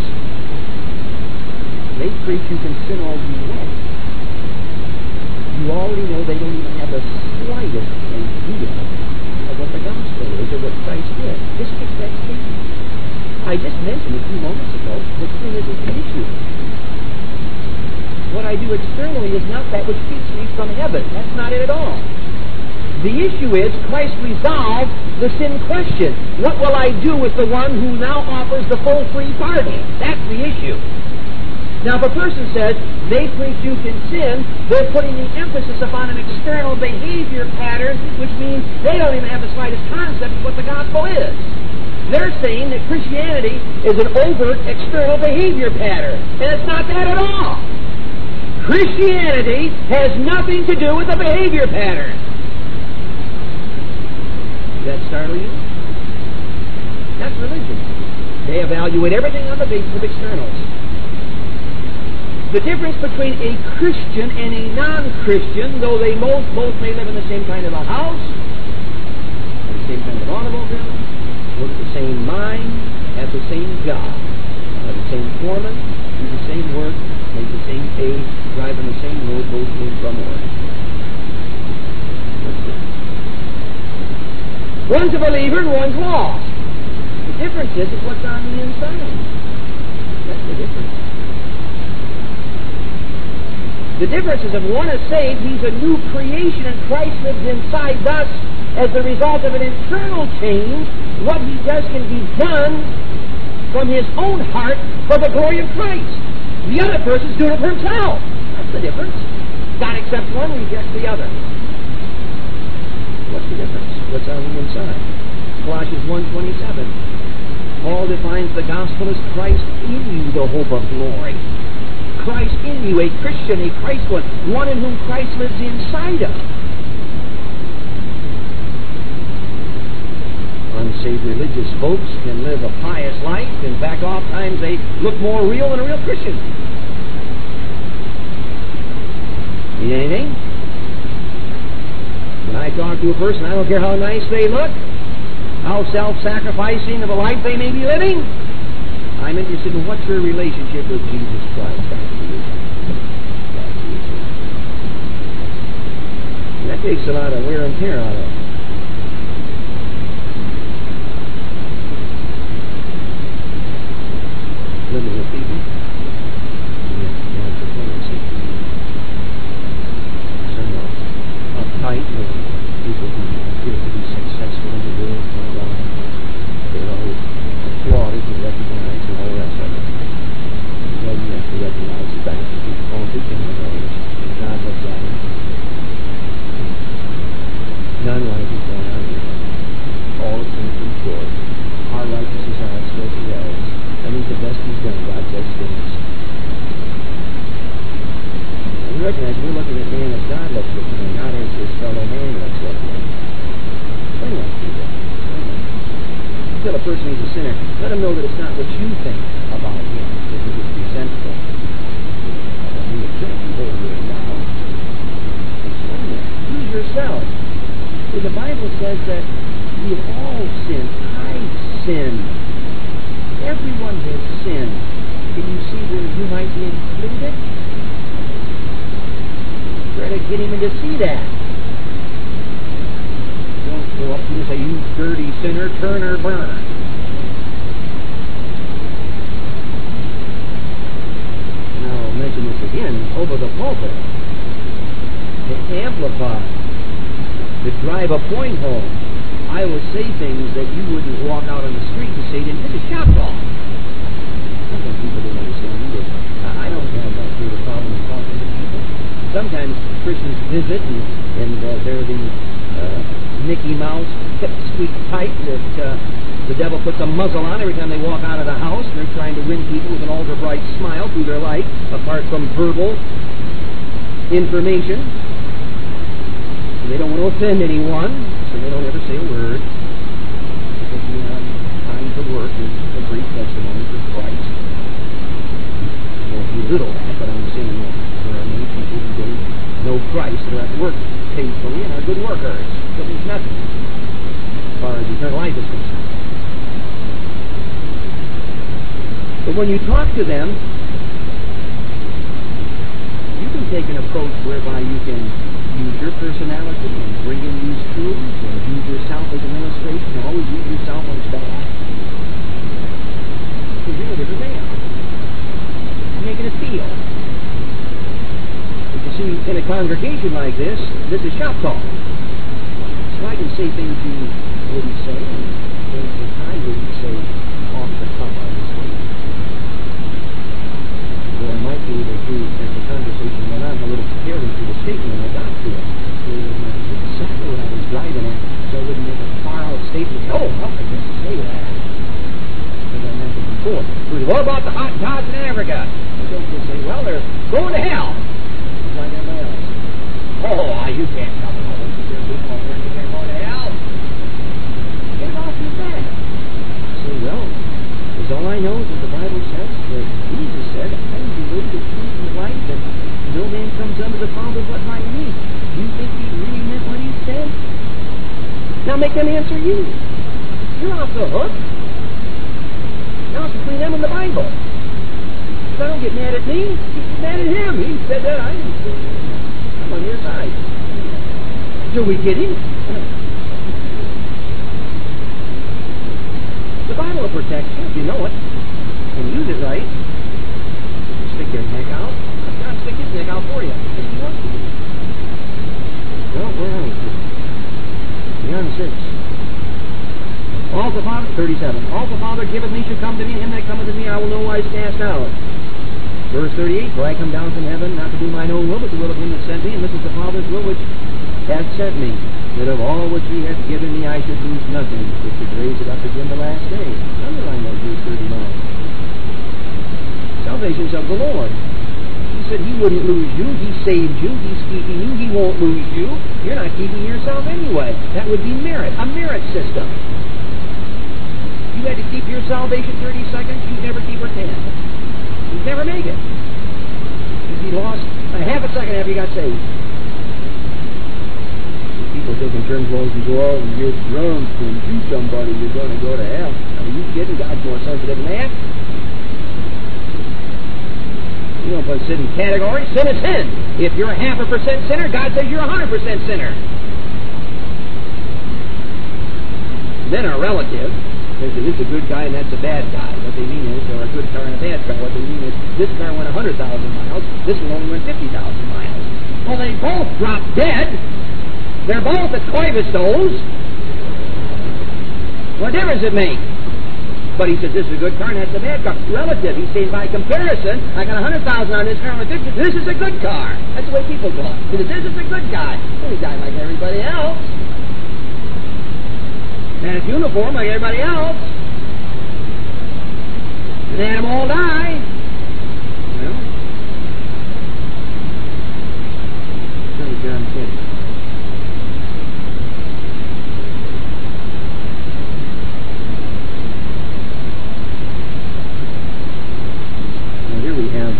they preach you can sin all you want, you already know they don't even have the slightest idea of what the gospel is or what Christ did. Just fix that statement. I just mentioned a few moments ago that sin isn't an issue. What what I do externally is not that which keeps me from heaven. That's not it at all. The issue is Christ resolved the sin question. What will I do with the one who now offers the full free pardon? That's the issue. Now, if a person says they preach you can sin, they're putting the emphasis upon an external behavior pattern, which means they don't even have the slightest concept of what the gospel is. They're saying that Christianity is an overt external behavior pattern, and it's not that at all. Christianity has nothing to do with a behavior pattern. Does that startle you? That's religion. They evaluate everything on the basis of externals. The difference between a Christian and a non-Christian, though they both may live in the same kind of a house, have the same kind of automobile, work the same mine, have the same job, have the same foreman, do the same work, make the same pay, drive on the same road, both to and from work. One's a believer and one's lost. The difference is what's on the inside. That's the difference. The difference is if one is saved, he's a new creation and Christ lives inside. Thus, as a result of an internal change, what he does can be done from his own heart for the glory of Christ. The other person's doing it for himself. That's the difference. God accepts one, rejects the other. What's the difference? What's on the inside? Colossians 1:27. Paul defines the gospel as Christ in you, the hope of glory. Christ in you, a Christian, a Christ one in whom Christ lives inside of. Unsaved religious folks can live a pious life. In fact, oftentimes they look more real than a real Christian. Need anything? When I talk to a person, I don't care how nice they look, how self-sacrificing of a life they may be living. I'm interested in what's your relationship with Jesus Christ. And that takes a lot of wear and tear out of it. Living with people. That's a tendency. Some uptight with people who appear to be successful in the world for a while. They're always applauded and recognized and all that stuff. Well, you have to recognize the fact that people don't do things and God looks at it. None rises down out of it. All is sinful short. Our righteousness are as filthy rags. I think the best he's done, God says things. And we recognize we're looking at man as God looks at him, not as his fellow man looks at him. Explain that to people. Tell a person he's a sinner, let him know that it's not what you think about him that is resentful. He is sinning over now. Explain that. Use yourself. See, the Bible says that we have all sinned. I sinned. Everyone has sinned. Can you see where you might be included? Try to get him to see that. Don't go up to him and say, you dirty sinner, turn or burn. Now I'll mention this again over the pulpit. To amplify, to drive a point home. I will say things that you wouldn't walk out on the street and say, didn't hit a shop off. I think people don't understand either. I don't have that sort of problem with talking to people. Sometimes Christians visit and they're the Mickey Mouse pipsqueak type that the devil puts a muzzle on every time they walk out of the house. They're trying to win people with an ultra-bright smile through their life, apart from verbal information. And they don't want to offend anyone, so they don't ever say a word. Because we have time to work is a great testimony for Christ. I won't belittle that, but I'm saying that there are many people who don't know Christ that are at work faithfully and are good workers. So it means nothing as far as eternal life is concerned. But when you talk to them, you can take an approach whereby you can use your personality and bring in these truths and use yourself as an illustration. You always use yourself when it's bad. Because you're a different man. You're making it feel. in a congregation like this is shop talk. So I can say things you wouldn't say, and things that I wouldn't say off the cuff, obviously. Though I might be able to, as the conversation went on, a little carry through the statement when I got to it. Exactly what I was driving at, so I wouldn't make a far-out statement. Oh, I didn't say that. As I mentioned before. What about the Hottentots in Africa? I don't just say, well, they're going to hell. Like everybody else. Oh, you can't tell me all those people over and they're going to hell. Get it off your back. Say, well, because all I know is that the Bible says that Jesus said, I am the way, the truth, and the life, and no man comes unto the Father but by me. Do you think he really meant what he said? Now make them answer you. You're off the hook. Now it's between them and the Bible. If I don't get mad at me, get mad at him. He said that, I didn't say that. I'm on your side. Do we get him? The Bible will protect you if you know it and use it right. Stick your neck out. God stick his neck out for you if he wants to. Well, where are we? Beyond 6. All the Father, 37. All the Father giveth me shall come to me, and him that cometh to me I will no wise cast out. Verse 38, for I come down from heaven, not to do mine own will, but the will of him that sent me, and this is the Father's will which hath sent me, that of all which he hath given me I should lose nothing, but should raise it up again the last day. Underline that, verse 39. Salvation's of the Lord. He said he wouldn't lose you. He saved you. He's keeping you. He won't lose you. You're not keeping yourself anyway. That would be merit, a merit system. You had to keep your salvation 30 seconds, you'd never keep her 10. You'd never make it. If you lost a half a second after you got saved. People taking term clothes and go out and get drunk and shoot somebody, you're going to go to hell. Are you kidding? God's more sensitive than that. You don't put sin in categories. Sin is sin. If you're a 0.5% sinner, God says you're a 100% sinner. Then a relative. They say, this is a good guy and that's a bad guy. What they mean is, they're a good car and a bad car. What they mean is, this car went 100,000 miles, this one only went 50,000 miles. Well, they both dropped dead. They're both at Coivistos. What difference does it make? But he says, this is a good car and that's a bad car. Relative. He's saying, by comparison, I got 100,000 on this car and 50. This is a good car. That's the way people talk. He says, this is a good guy. Well, he died like everybody else. And it's uniform like everybody else. And they had them all die. Well, turn to John 10. Now here we have,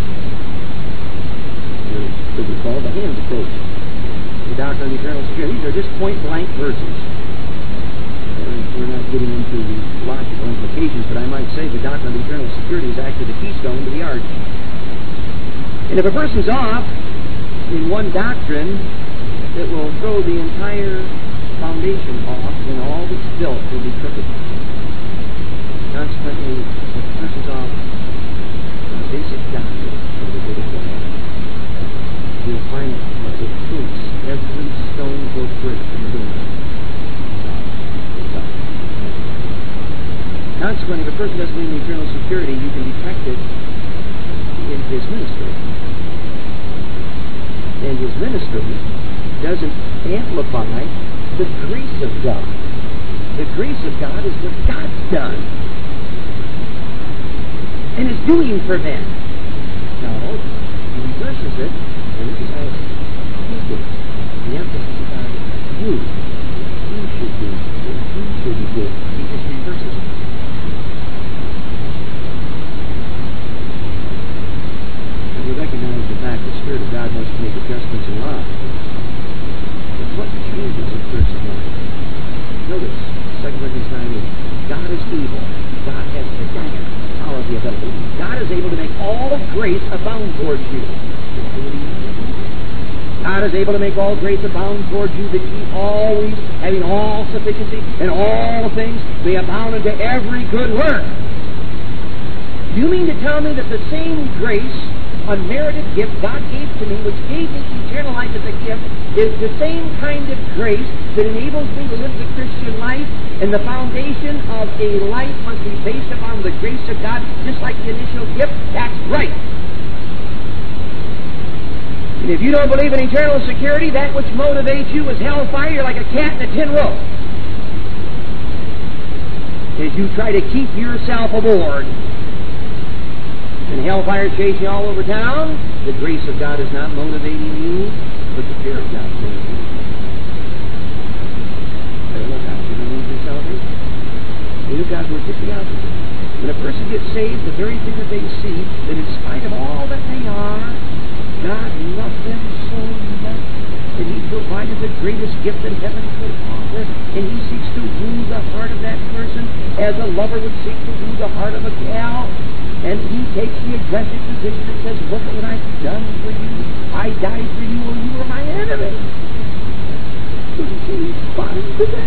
could be called the Hand approach. The doctrine of eternal security. These are just point-blank verses. We're not getting into the logical implications, but I might say the doctrine of eternal security is actually the keystone to the argument. And if a person's off in one doctrine, it will throw the entire foundation off, and all that's built will be crooked. Consequently, if a person's off on a basic doctrine of the good of God, you'll find that it proves every stone or brick in the building. Consequently, if a person doesn't believe in eternal security, you can detect it in his ministry. And his ministry doesn't amplify the grace of God. The grace of God is what God's done and is doing for men. No, he reverses it, and this is how he did it. The emphasis is on you. You should do what you shouldn't do. He just reverses it. We recognize the fact the Spirit of God must make adjustments in life. But what changes a person's life? Notice, 2 Corinthians 9:8. God is able. God has the power of the ability. God is able to make all grace abound towards you. God is able to make all grace abound towards you, that ye always, having all sufficiency in all things, may abound unto every good work. Do you mean to tell me that the same grace unmerited gift God gave to me, which gave me eternal life as a gift, is the same kind of grace that enables me to live the Christian life, and the foundation of a life must be based upon the grace of God, just like the initial gift. That's right. And if you don't believe in eternal security, that which motivates you is hellfire. You're like a cat in a tin roof. As you try to keep yourself aboard, and hellfire chasing you all over town, the grace of God is not motivating you, but the fear of God is motivating you. Better look out. You're going to lose your salvation. You know, God's word, just the opposite. When a person gets saved, the very thing that they see, that in spite of all that they are, God loved them so much, and He provided the greatest gift that heaven could offer, and He seeks to woo the heart of that person as a lover would seek to woo the heart of a gal. And He takes the aggressive position and says, look at what I've done for you. I died for you when you were my enemy. Doesn't He respond to that?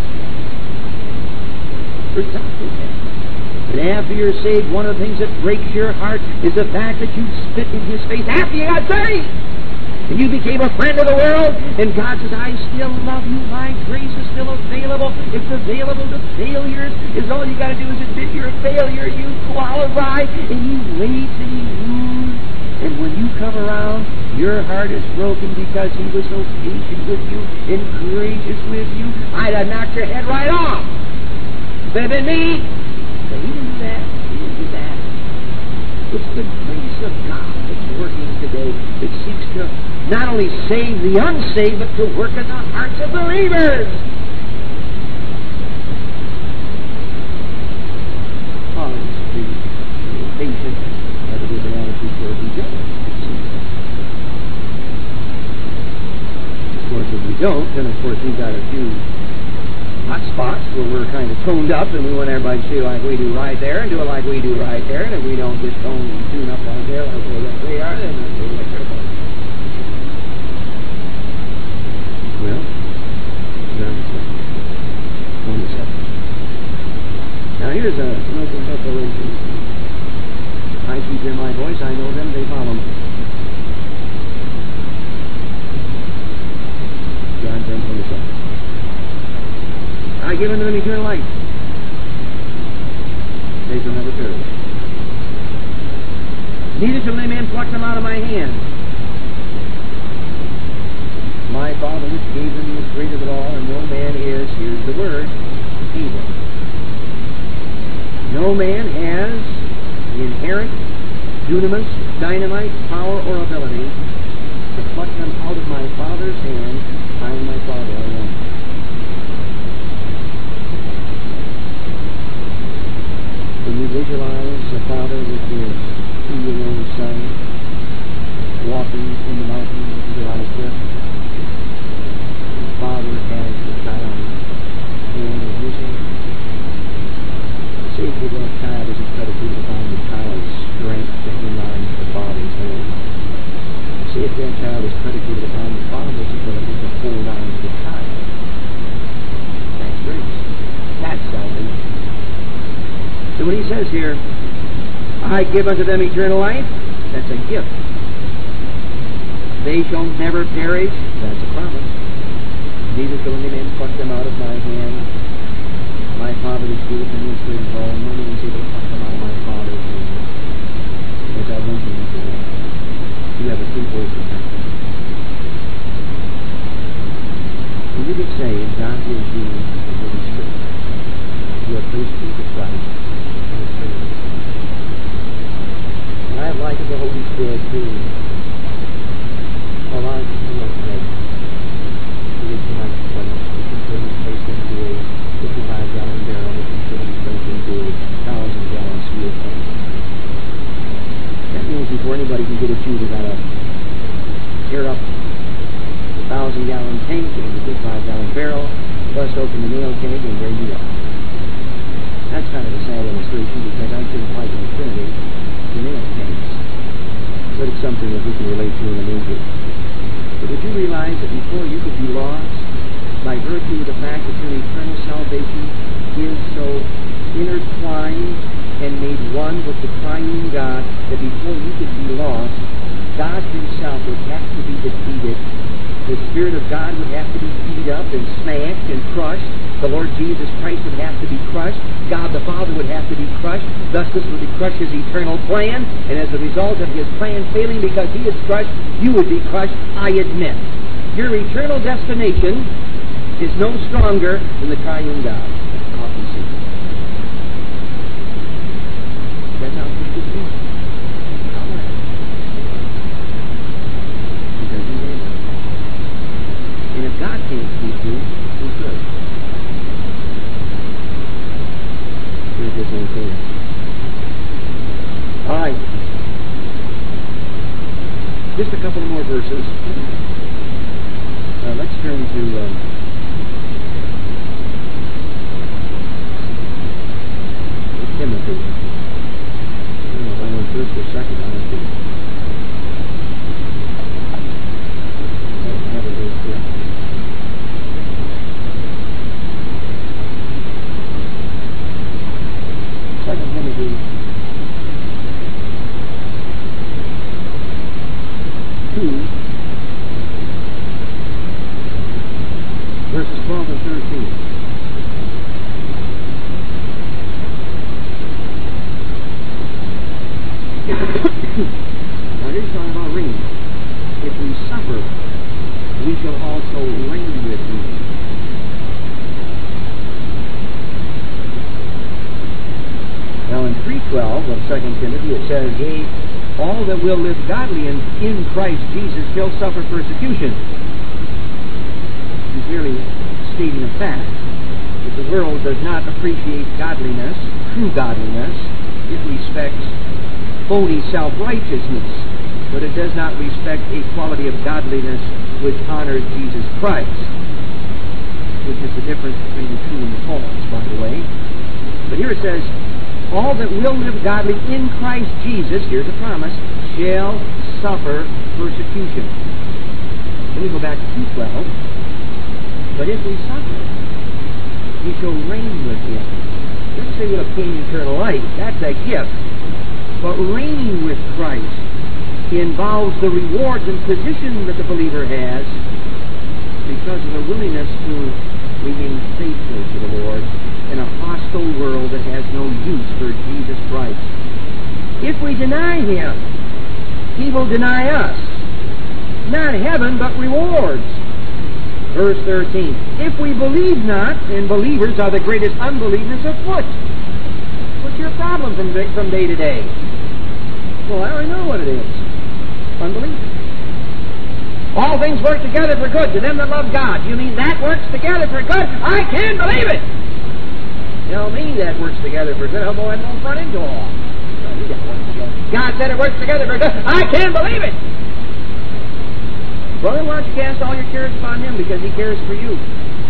Exactly that. But after you're saved, one of the things that breaks your heart is the fact that you spit in His face after you got saved. And you became a friend of the world, and God says, I still love you. My grace is still available. It's available to failures. Is all you got to do is admit you're a failure. You qualify, and He waits and He woos. And when you come around, your heart is broken because He was so patient with you and gracious with you. I'd have knocked your head right off. Could have been me. But He didn't do that. He didn't do that. It's the grace of God that's working today that seeks to not only save the unsaved, but to work in the hearts of believers. Honestly, patient, have a different attitude towards each other. Of course, if we don't, then of course we've got a few hot spots where we're kind of toned up and we want everybody to see like we do right there and do it like we do right there, and if we don't just tone and tune up right there like they are, then we're like their fault. Well, now here's a local declaration. My sheep hear my voice, I know them, they follow me. John 10:27. I give unto them eternal life. They shall never perish. Neither shall any man pluck them out of my hand. My Father which gave them is greater than all, and no man is, here's the word, evil. No man has the inherent, dunamis, dynamite, power, or ability to pluck them out of my Father's hand. I and my Father are one. When you visualize the Father with His 2-year-old Son walking in the mountains of Elijah, the Father has the child in His hand. The safety of that child is predicated upon the child's strength to hang on to the Father's hand. The safety of that child is predicated upon the Father's ability to hold on to the child. That's grace. That's salvation. So when He says here, I give unto them eternal life, that's a gift. They shall never perish, that's a promise. Neither shall any man pluck them out of my hand. My Father is good, and He is good of all. No man is able to pluck them out of my Father's hand. As I mentioned before, you have a threefold protection. When you get saved, God gives you the Holy Spirit. You are priesthood of Christ. And I liken the Holy Spirit to a large earthquake which you might place. It can turn this place into a 55-gallon barrel. It can turn this place into a 1,000-gallon steel tank. That means before anybody can get at you, they've got to tear up the 1,000-gallon tank and the 55-gallon barrel, bust open the nail keg, and there you are. That's kind of a sad illustration because I couldn't like in the Trinity to nail kegs. But it's something that we can relate to in a major. But did you realize that before you could be lost, by virtue of the fact that your eternal salvation is so intertwined and made one believe with the triune God that before you could be lost, God Himself would have to be defeated. The Spirit of God would have to be beat up and smashed and crushed. The Lord Jesus Christ would have to be crushed. God the Father would have to be crushed. Thus this would crush His eternal plan. And as a result of His plan failing because He is crushed, you would be crushed, I admit. Your eternal destination is no stronger than the triune God. Often seen. That's how it should be. And if God can't speak to you, who could? Here's this old thing. All right. Just a couple more verses. Let's turn to Timothy. I don't know if I went first or second. I don't think. Have a verse here. Second Timothy 2, verses 12 and 13. Now here's talking about reign. If we suffer, we shall also reign with Him. Now in 3:12 of 2 Timothy it says, yea, all that will live godly in Christ Jesus shall suffer persecution. He's merely stating a fact that the world does not appreciate godliness, true godliness. It respects phony self-righteousness, but it does not respect a quality of godliness which honors Jesus Christ, which is the difference between the true and the false, by the way. But here it says, all that will live godly in Christ Jesus, here's a promise, shall suffer persecution. Then we go back to 2:12. But if we suffer, we shall reign with Him. Let's say we'll obtain eternal life. That's a gift. But reigning with Christ involves the rewards and position that the believer has because of the willingness to remain faithful to the Lord in a hostile world that has no use for Jesus Christ. If we deny Him, He will deny us. Not heaven, but rewards. Verse 13. If we believe not, and believers are the greatest unbelievers afoot. What's your problem from day to day? Well, I already know what it is. Unbelief. All things work together for good to them that love God. You mean that works together for good? I can't believe it! Tell me that works together for good. Oh boy, I won't run into all. God said it works together for good. I can't believe it! Well, then why don't you cast all your cares upon Him because He cares for you?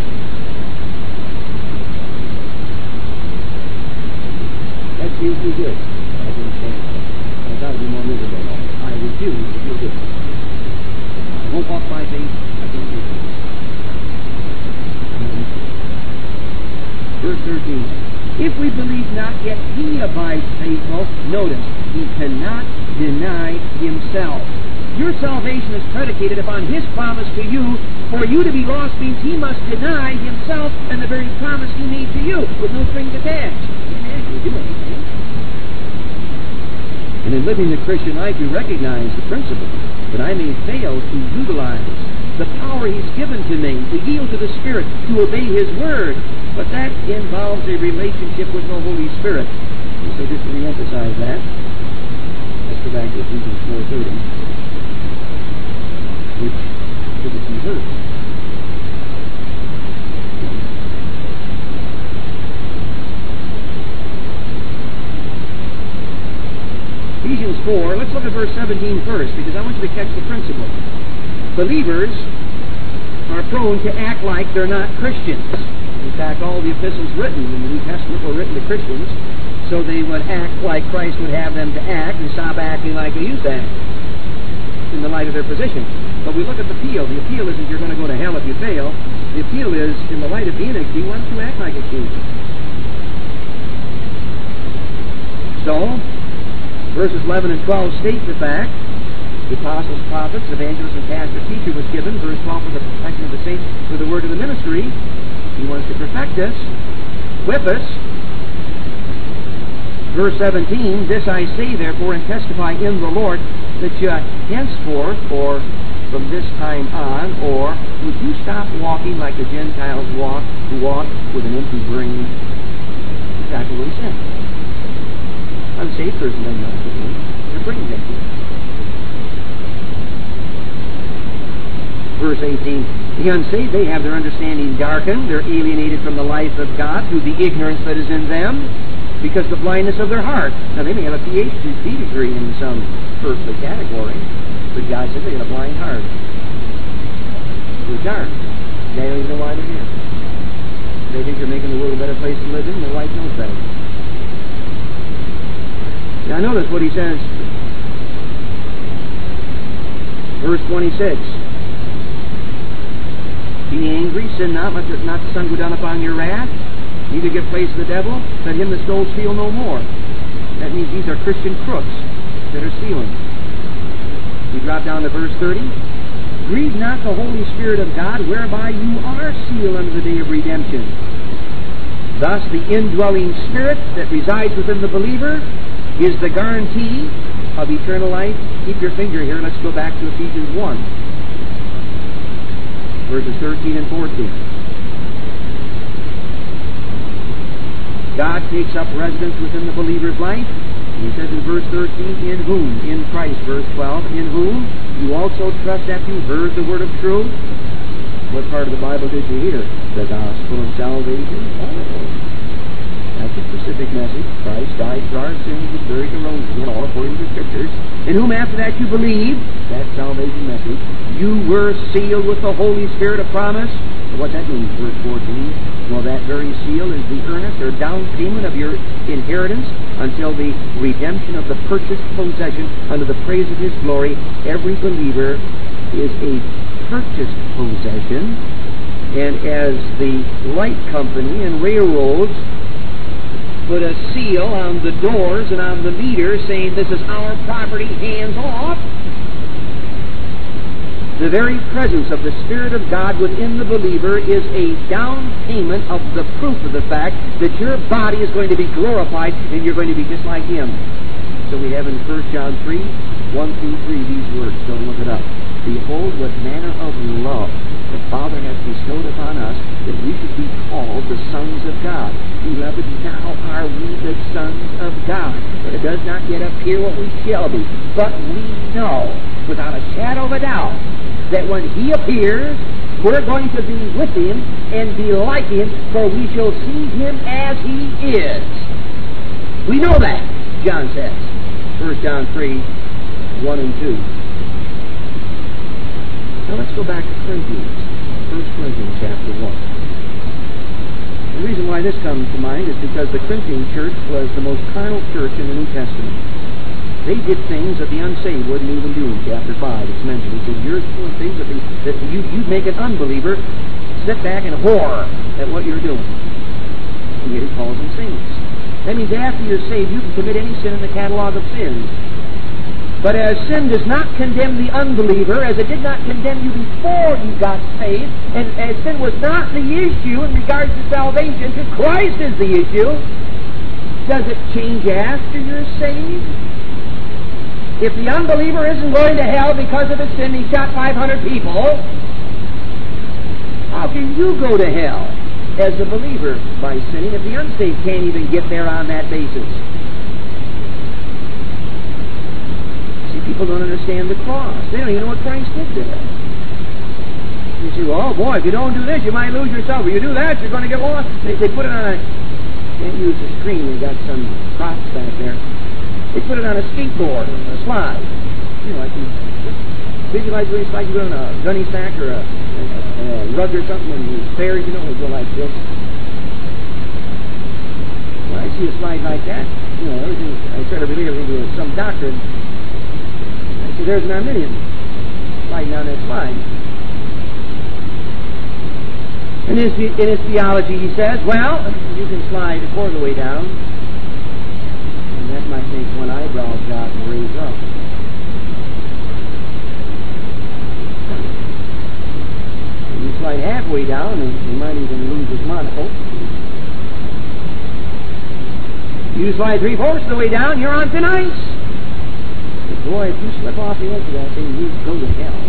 That feels too good. I didn't say that. I thought it would be more miserable. I refuse to feel good. I won't walk by faith. I don't do it. Verse 13. If we believe not, yet He abides faithful. Notice, He cannot deny Himself. Your salvation is predicated upon His promise to you. For you to be lost means He must deny Himself and the very promise He made to you with no strings attached. Amen. You do anything. And in living the Christian life, we recognize the principle that I may fail to utilize the power He's given to me to yield to the Spirit, to obey His Word. But that involves a relationship with the Holy Spirit. And so just to re-emphasize that, let's go back to Ephesians 4:30, which is a key verse. Ephesians 4, let's look at verse 17 first, because I want you to catch the principle. Believers are prone to act like they're not Christians. In fact, all the epistles written in the New Testament were written to Christians, so they would act like Christ would have them to act and stop acting like they used to act in the light of their position. But we look at the appeal. The appeal isn't you're going to go to hell if you fail. The appeal is, in the light of being a king, why don't you act like a king? So, Verses 11 and 12 state the fact. The apostles, prophets, evangelists, and pastor teacher was given. Verse 12 for the perfection of the saints, for the word of the ministry. He wants to perfect us, equip us. Verse 17, this I say therefore and testify in the Lord, that you henceforth, or from this time on, or would you stop walking like the Gentiles walk, who walk with an empty brain? Exactly what he said. Unsaved person doesn't know what to do. Their brain's empty. Verse 18, the unsaved, they have their understanding darkened. They're alienated from the life of God through the ignorance that is in them, because of the blindness of their heart. Now, they may have a PhD degree in some earthly category, but God said they got a blind heart. They're dark. They don't even know why they're here. They think they're making the world a better place to live in, and their wife knows better. Now, notice what he says. Verse 26. Be angry, sin not, let not the sun go down upon your wrath. Neither give place to the devil, let him that stole steal no more. That means these are Christian crooks that are stealing. We drop down to verse 30. Grieve not the Holy Spirit of God, whereby you are sealed unto the day of redemption. Thus the indwelling Spirit that resides within the believer is the guarantee of eternal life. Keep your finger here. Let's go back to Ephesians 1. Verses 13 and 14. God takes up residence within the believer's life. And he says in verse 13, in whom? In Christ. Verse 12, in whom you also trust after you heard the word of truth. What part of the Bible did you hear? The gospel of salvation. Oh, that's a specific message. Christ died for our sins, was buried and rose again, all according to the Scriptures. In whom after that you believed, that salvation message, you were sealed with the Holy Spirit of promise. What that means, verse 14. Well, that very seal is the earnest or down payment of your inheritance until the redemption of the purchased possession under the praise of His glory. Every believer is a purchased possession. And as the light company and railroads put a seal on the doors and on the meter saying this is our property, hands off, the very presence of the Spirit of God within the believer is a down payment of the proof of the fact that your body is going to be glorified and you're going to be just like Him. So we have in 1 John 3, 1 through 3 these words. Don't look it up. Behold, what manner of love the Father has bestowed upon us, that we should be called the sons of God. Beloved, now are we the sons of God. But it does not yet appear what we shall be. But we know, without a shadow of a doubt, that when He appears, we're going to be with Him and be like Him, for we shall see Him as He is. We know that, John says. 1 John 3, 1 and 2. Now let's go back to Corinthians, 1 Corinthians chapter 1. The reason why this comes to mind is because the Corinthian church was the most carnal church in the New Testament. They did things that the unsaved wouldn't even do in chapter 5. It's mentioned. He says, you're doing things that you'd make an unbeliever sit back in horror at what you're doing. And yet He calls them saints. That means after you're saved, you can commit any sin in the catalog of sins. But as sin does not condemn the unbeliever, as it did not condemn you before you got saved, and as sin was not the issue in regards to salvation, Christ is the issue, does it change after you're saved? If the unbeliever isn't going to hell because of his sin, he shot 500 people, how can you go to hell as a believer by sinning if the unsaved can't even get there on that basis? People don't understand the cross. They don't even know what Christ did there. You say, well, oh boy, if you don't do this, you might lose yourself. If you do that, you're going to get lost. They put it on a... Can't use the screen. We've got some props back there. They put it on a skateboard, a slide. You know, like you visualize what it's like you go on a gunny sack or a rug or something, and you stairs, you know, it go like this. When I see a slide like that, you know, everything, I try to relate everything to some doctrine. So there's an Arminian sliding down that slide. In his theology, he says, well, you can slide a quarter of the way down, and that might makes one eyebrow jot and raise up. You slide halfway down, and he might even lose his monocle. You slide 3/4 of the way down, you're on thin ice. But boy, if you slip off the edge of that thing, you go to hell.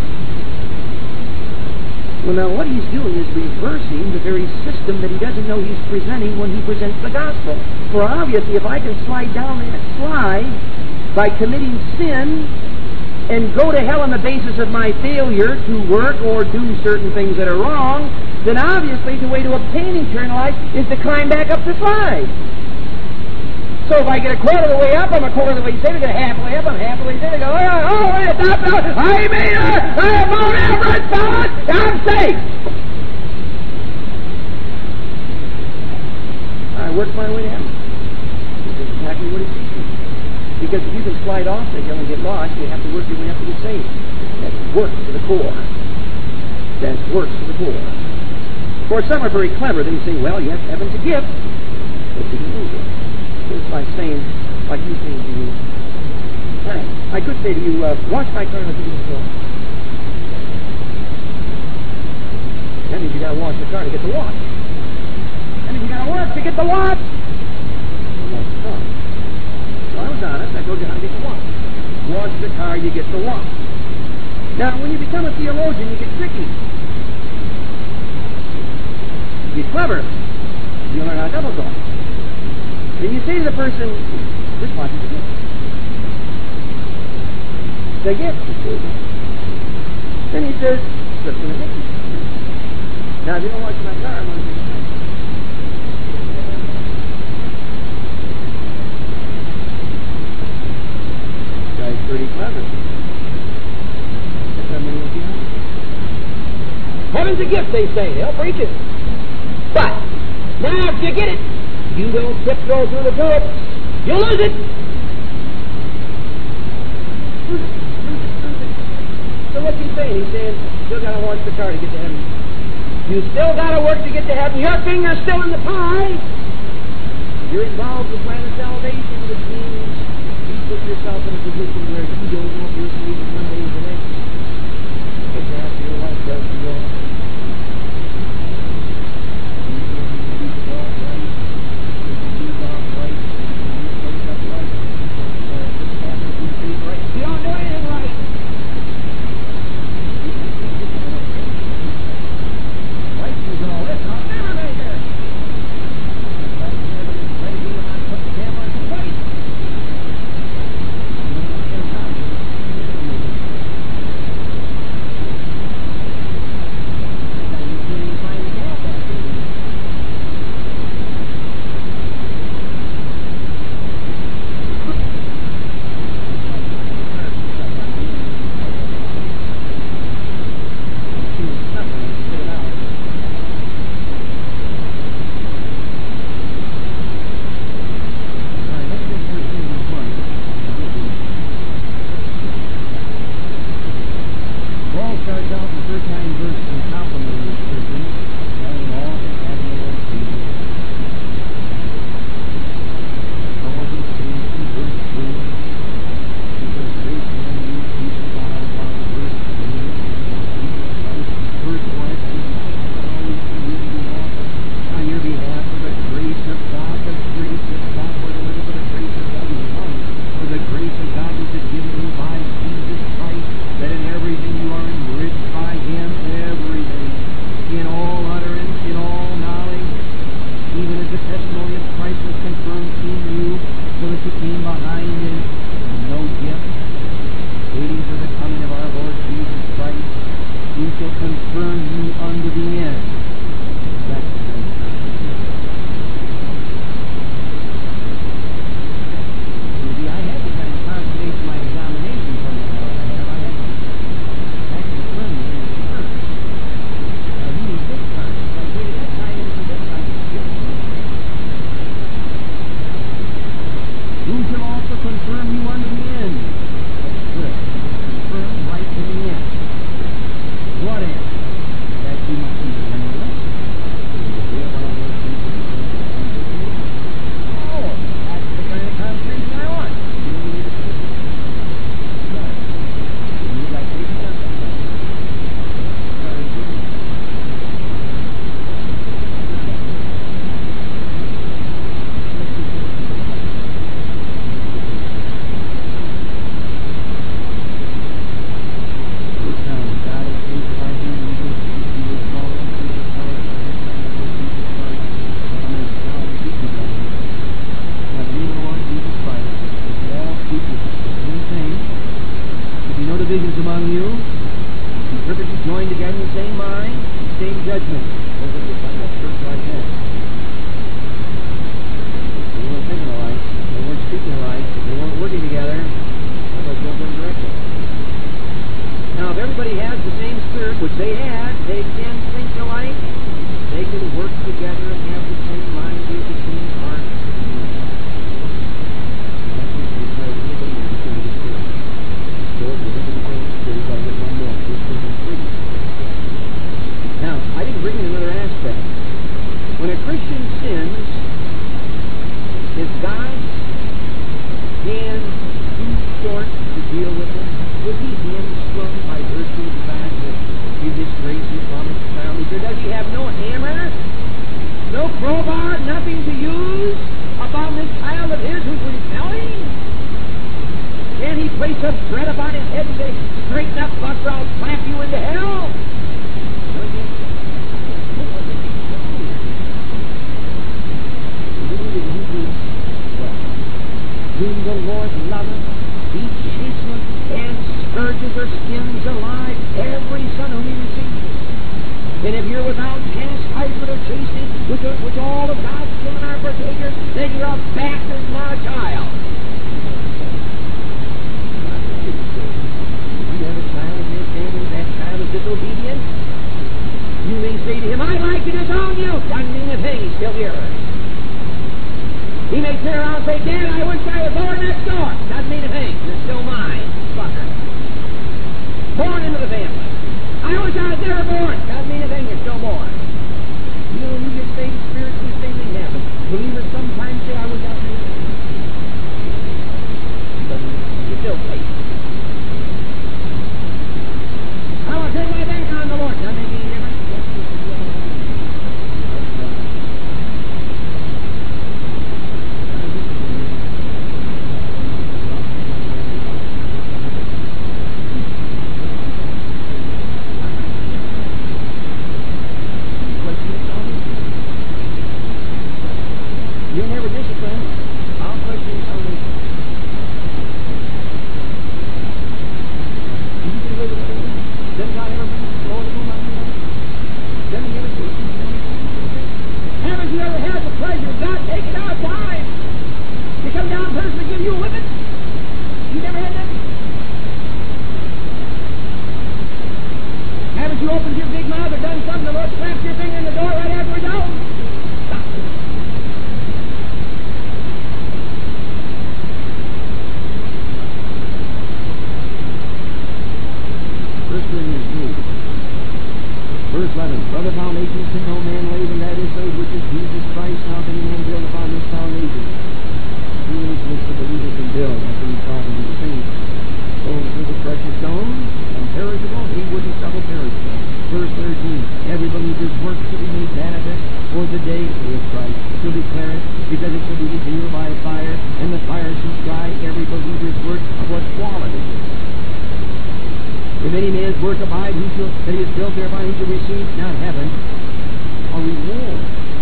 Well, now what he's doing is reversing the very system that he doesn't know he's presenting when he presents the gospel. For obviously, if I can slide down that slide by committing sin and go to hell on the basis of my failure to work or do certain things that are wrong, then obviously the way to obtain eternal life is to climb back up the slide. So if I get a quarter of the way up, I'm a quarter of the way saved. I get a halfway up, I'm halfway saved. I go, oh, wait, stop, I made it! I have Mount Everest, God! I'm safe! I worked my way to heaven. That's exactly what he's teaching. Because if you can slide off the hill and get lost, you have to work your way up to get saved. That's work to the core. That's works to the core. Of course, some are very clever. They say, well, yes, heaven's a gift, but you can lose it. It's like saying, like you saying to you, I could say to you, wash my car and I'll give you the floor. That means you got to wash the car to get the wash. That means you got to work to get the wash. Wash the car. So I was honest. I told you how to get the wash. Wash the car, you get the wash. Now, when you become a theologian, you get tricky. You get clever. You learn how to double talk. Then you say to the person, this watch is a gift. It's a gift. Then he says, slip in the gift. Now, if you don't watch my car, I'm going to take it. This guy's pretty clever. That's how many of you have. Heaven's a gift, they say. They'll preach it. But, now if you get it, you don't tiptoe through the tulip. You'll lose it. Lose it. So what's he saying? He's saying, still got to wash the car to get to heaven. You still got to work to get to heaven. Your finger's still in the pie. You're involved with plan of salvation, which means you put yourself in a position where you don't know if you're saved one day or the next. Because after your life doesn't go. What is that you must be same judgment. Well, when you find a church like that, they weren't thinking alike, they weren't speaking alike, they weren't working together, that was one different direction. Now, if everybody has the same spirit, which they had, they can think alike, they can work together and have the same mind, use the same heart. That's what we try to do in the Spirit. So if you think of the same spirit, you've got to get one more. This is free. Now, I didn't bring in another aspect. When a Christian sins, is God can be short to deal with it? Is he hamstrung by virtue of the fact that in his grace he promised to found me? Does he have no hammer, no crowbar, nothing to use upon this child of his who's rebelling? Can he place a thread upon his head and say, straighten up, buster, I'll clap you into hell? Whom the Lord loveth, he chasteneth and scourges or skins alive every son whom he receives. And if you're without chastisement or chastening, which all of God's children are partakers, then you're a bastard, not a child. You have a child in your family, that child is disobedient. You may say to him, I'd like to disown you. Doesn't mean a thing, he's still yours. He may turn around and say, Dad, I wish I was born next door. Doesn't mean a thing. It's still mine. Fucker. Born into the family. I wish I was never born. Doesn't mean a thing. You're still born. You know, when you get saved spiritually, the same thing happens. Believers sometimes say, I wish I was never born. But you're still saved. I want to turn my back on the Lord. Doesn't make any difference. You'll never discipline. I'll question your salvation. Do you believe in Satan? Doesn't God ever bring the Lord to whom I know? Doesn't he ever do it? Haven't you ever had the pleasure of God taking out time to come down personally to give you a whipping? You never had that? Haven't you opened your big mouth or done something, the Lord slapped your finger in the door right afterwards out? Stop it. Verse 11, Brother, foundation can no man lay than that is laid, which is Jesus Christ. Now if any man build upon this foundation, he is which the believer can build. That's what he's talking to the saints. So there's a precious stone, imperishable, he wouldn't double perishable. Verse 13, every believer's work shall be made manifest, for the day is Christ shall declare it, because it shall be revealed by fire, and the fire shall try every believer's work of what quality. If any man's work abide, that he is built thereby, he shall receive, not heaven, a reward.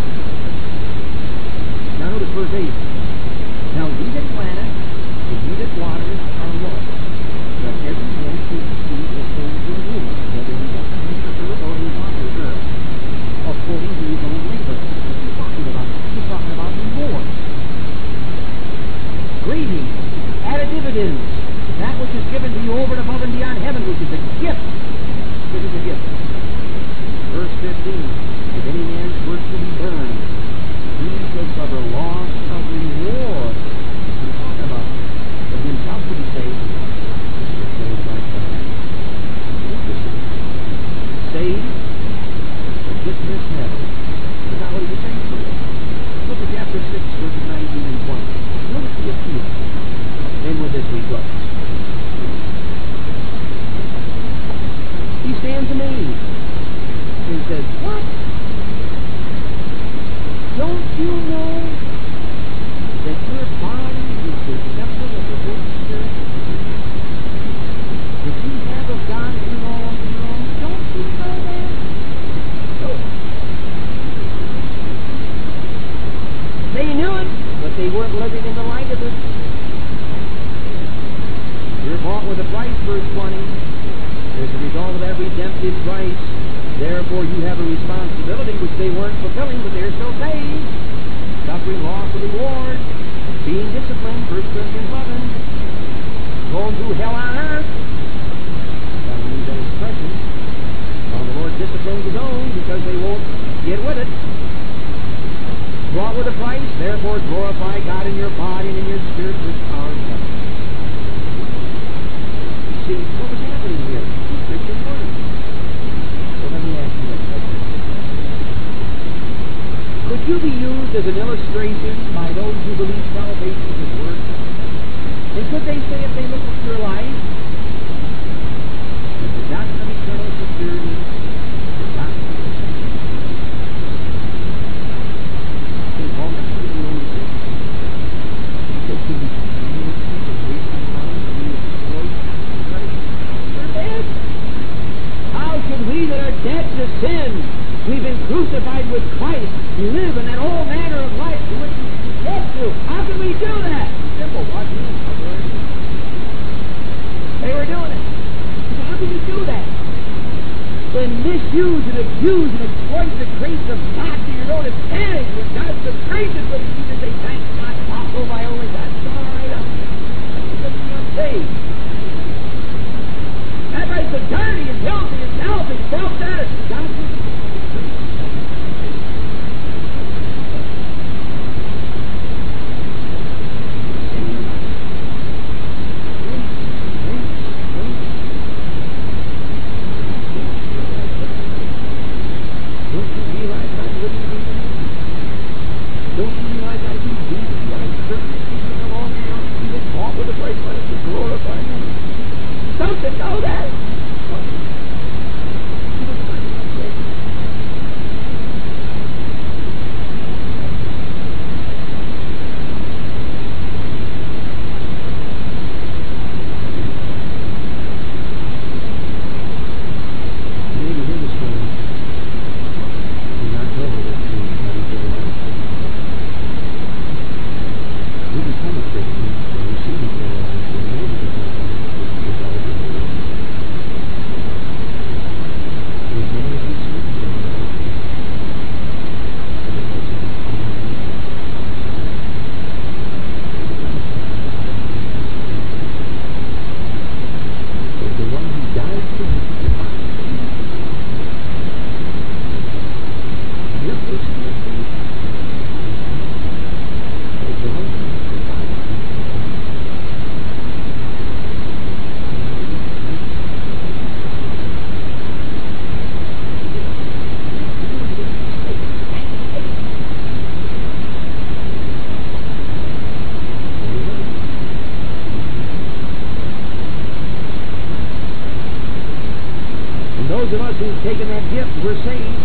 Now notice verse 8. Now he that planteth, and he that waters are one. But every man should receive the same reward, whether he is planter or he waters her, according to his own labor. What's he talking about? He's talking about reward. Greeting, added dividends. That which is given to you over and above and beyond heaven, which is a gift. This is a gift. Verse 15, if any man's work shall be burned, he shall suffer loss of reward. What are you talking about? But himself to be saved. Saved by fire. Saved, but dismissed heaven. That's not what he was saying for you. Look at chapter 6, verses 19 and 20. Look at the appeal. Then with this we close. He stands amazed and says, what? Don't you know that your body is the temple of the Holy Spirit? That you have of God and you're all on your own? Don't you know that? No. They knew it, but they weren't living in the light of it. You're bought with a price, verse 20. As a result of that redemptive price, Therefore, you have a responsibility which they weren't fulfilling, but they're still saved. Suffering loss of reward, being disciplined, 1 Corinthians 11. Going through hell on earth. Now, we use that expression. Well, the Lord disciplines his own because they won't get with it. Brought with a price, therefore glorify God in your body and in your spirit which are in heaven. See, what was happening here? These Christians weren't. So let me ask you that question. Could you be used as an illustration by those who believe salvation is work? And could they say, if they look at your life, that the doctrine of eternal security is not sin. We've been crucified with Christ. We live in that old manner of life to which we get to. How can we do that? Simple. Watch me. They were doing it. How can you do that? Then misuse and abuse and exploit the grace of God to your own advantage. When God's so gracious with you, you say, thank God, oh my only God. It's all right. I'm saved. That guy's so dirty and filthy and selfish, self-satisfied. Taken that gift, we're saved.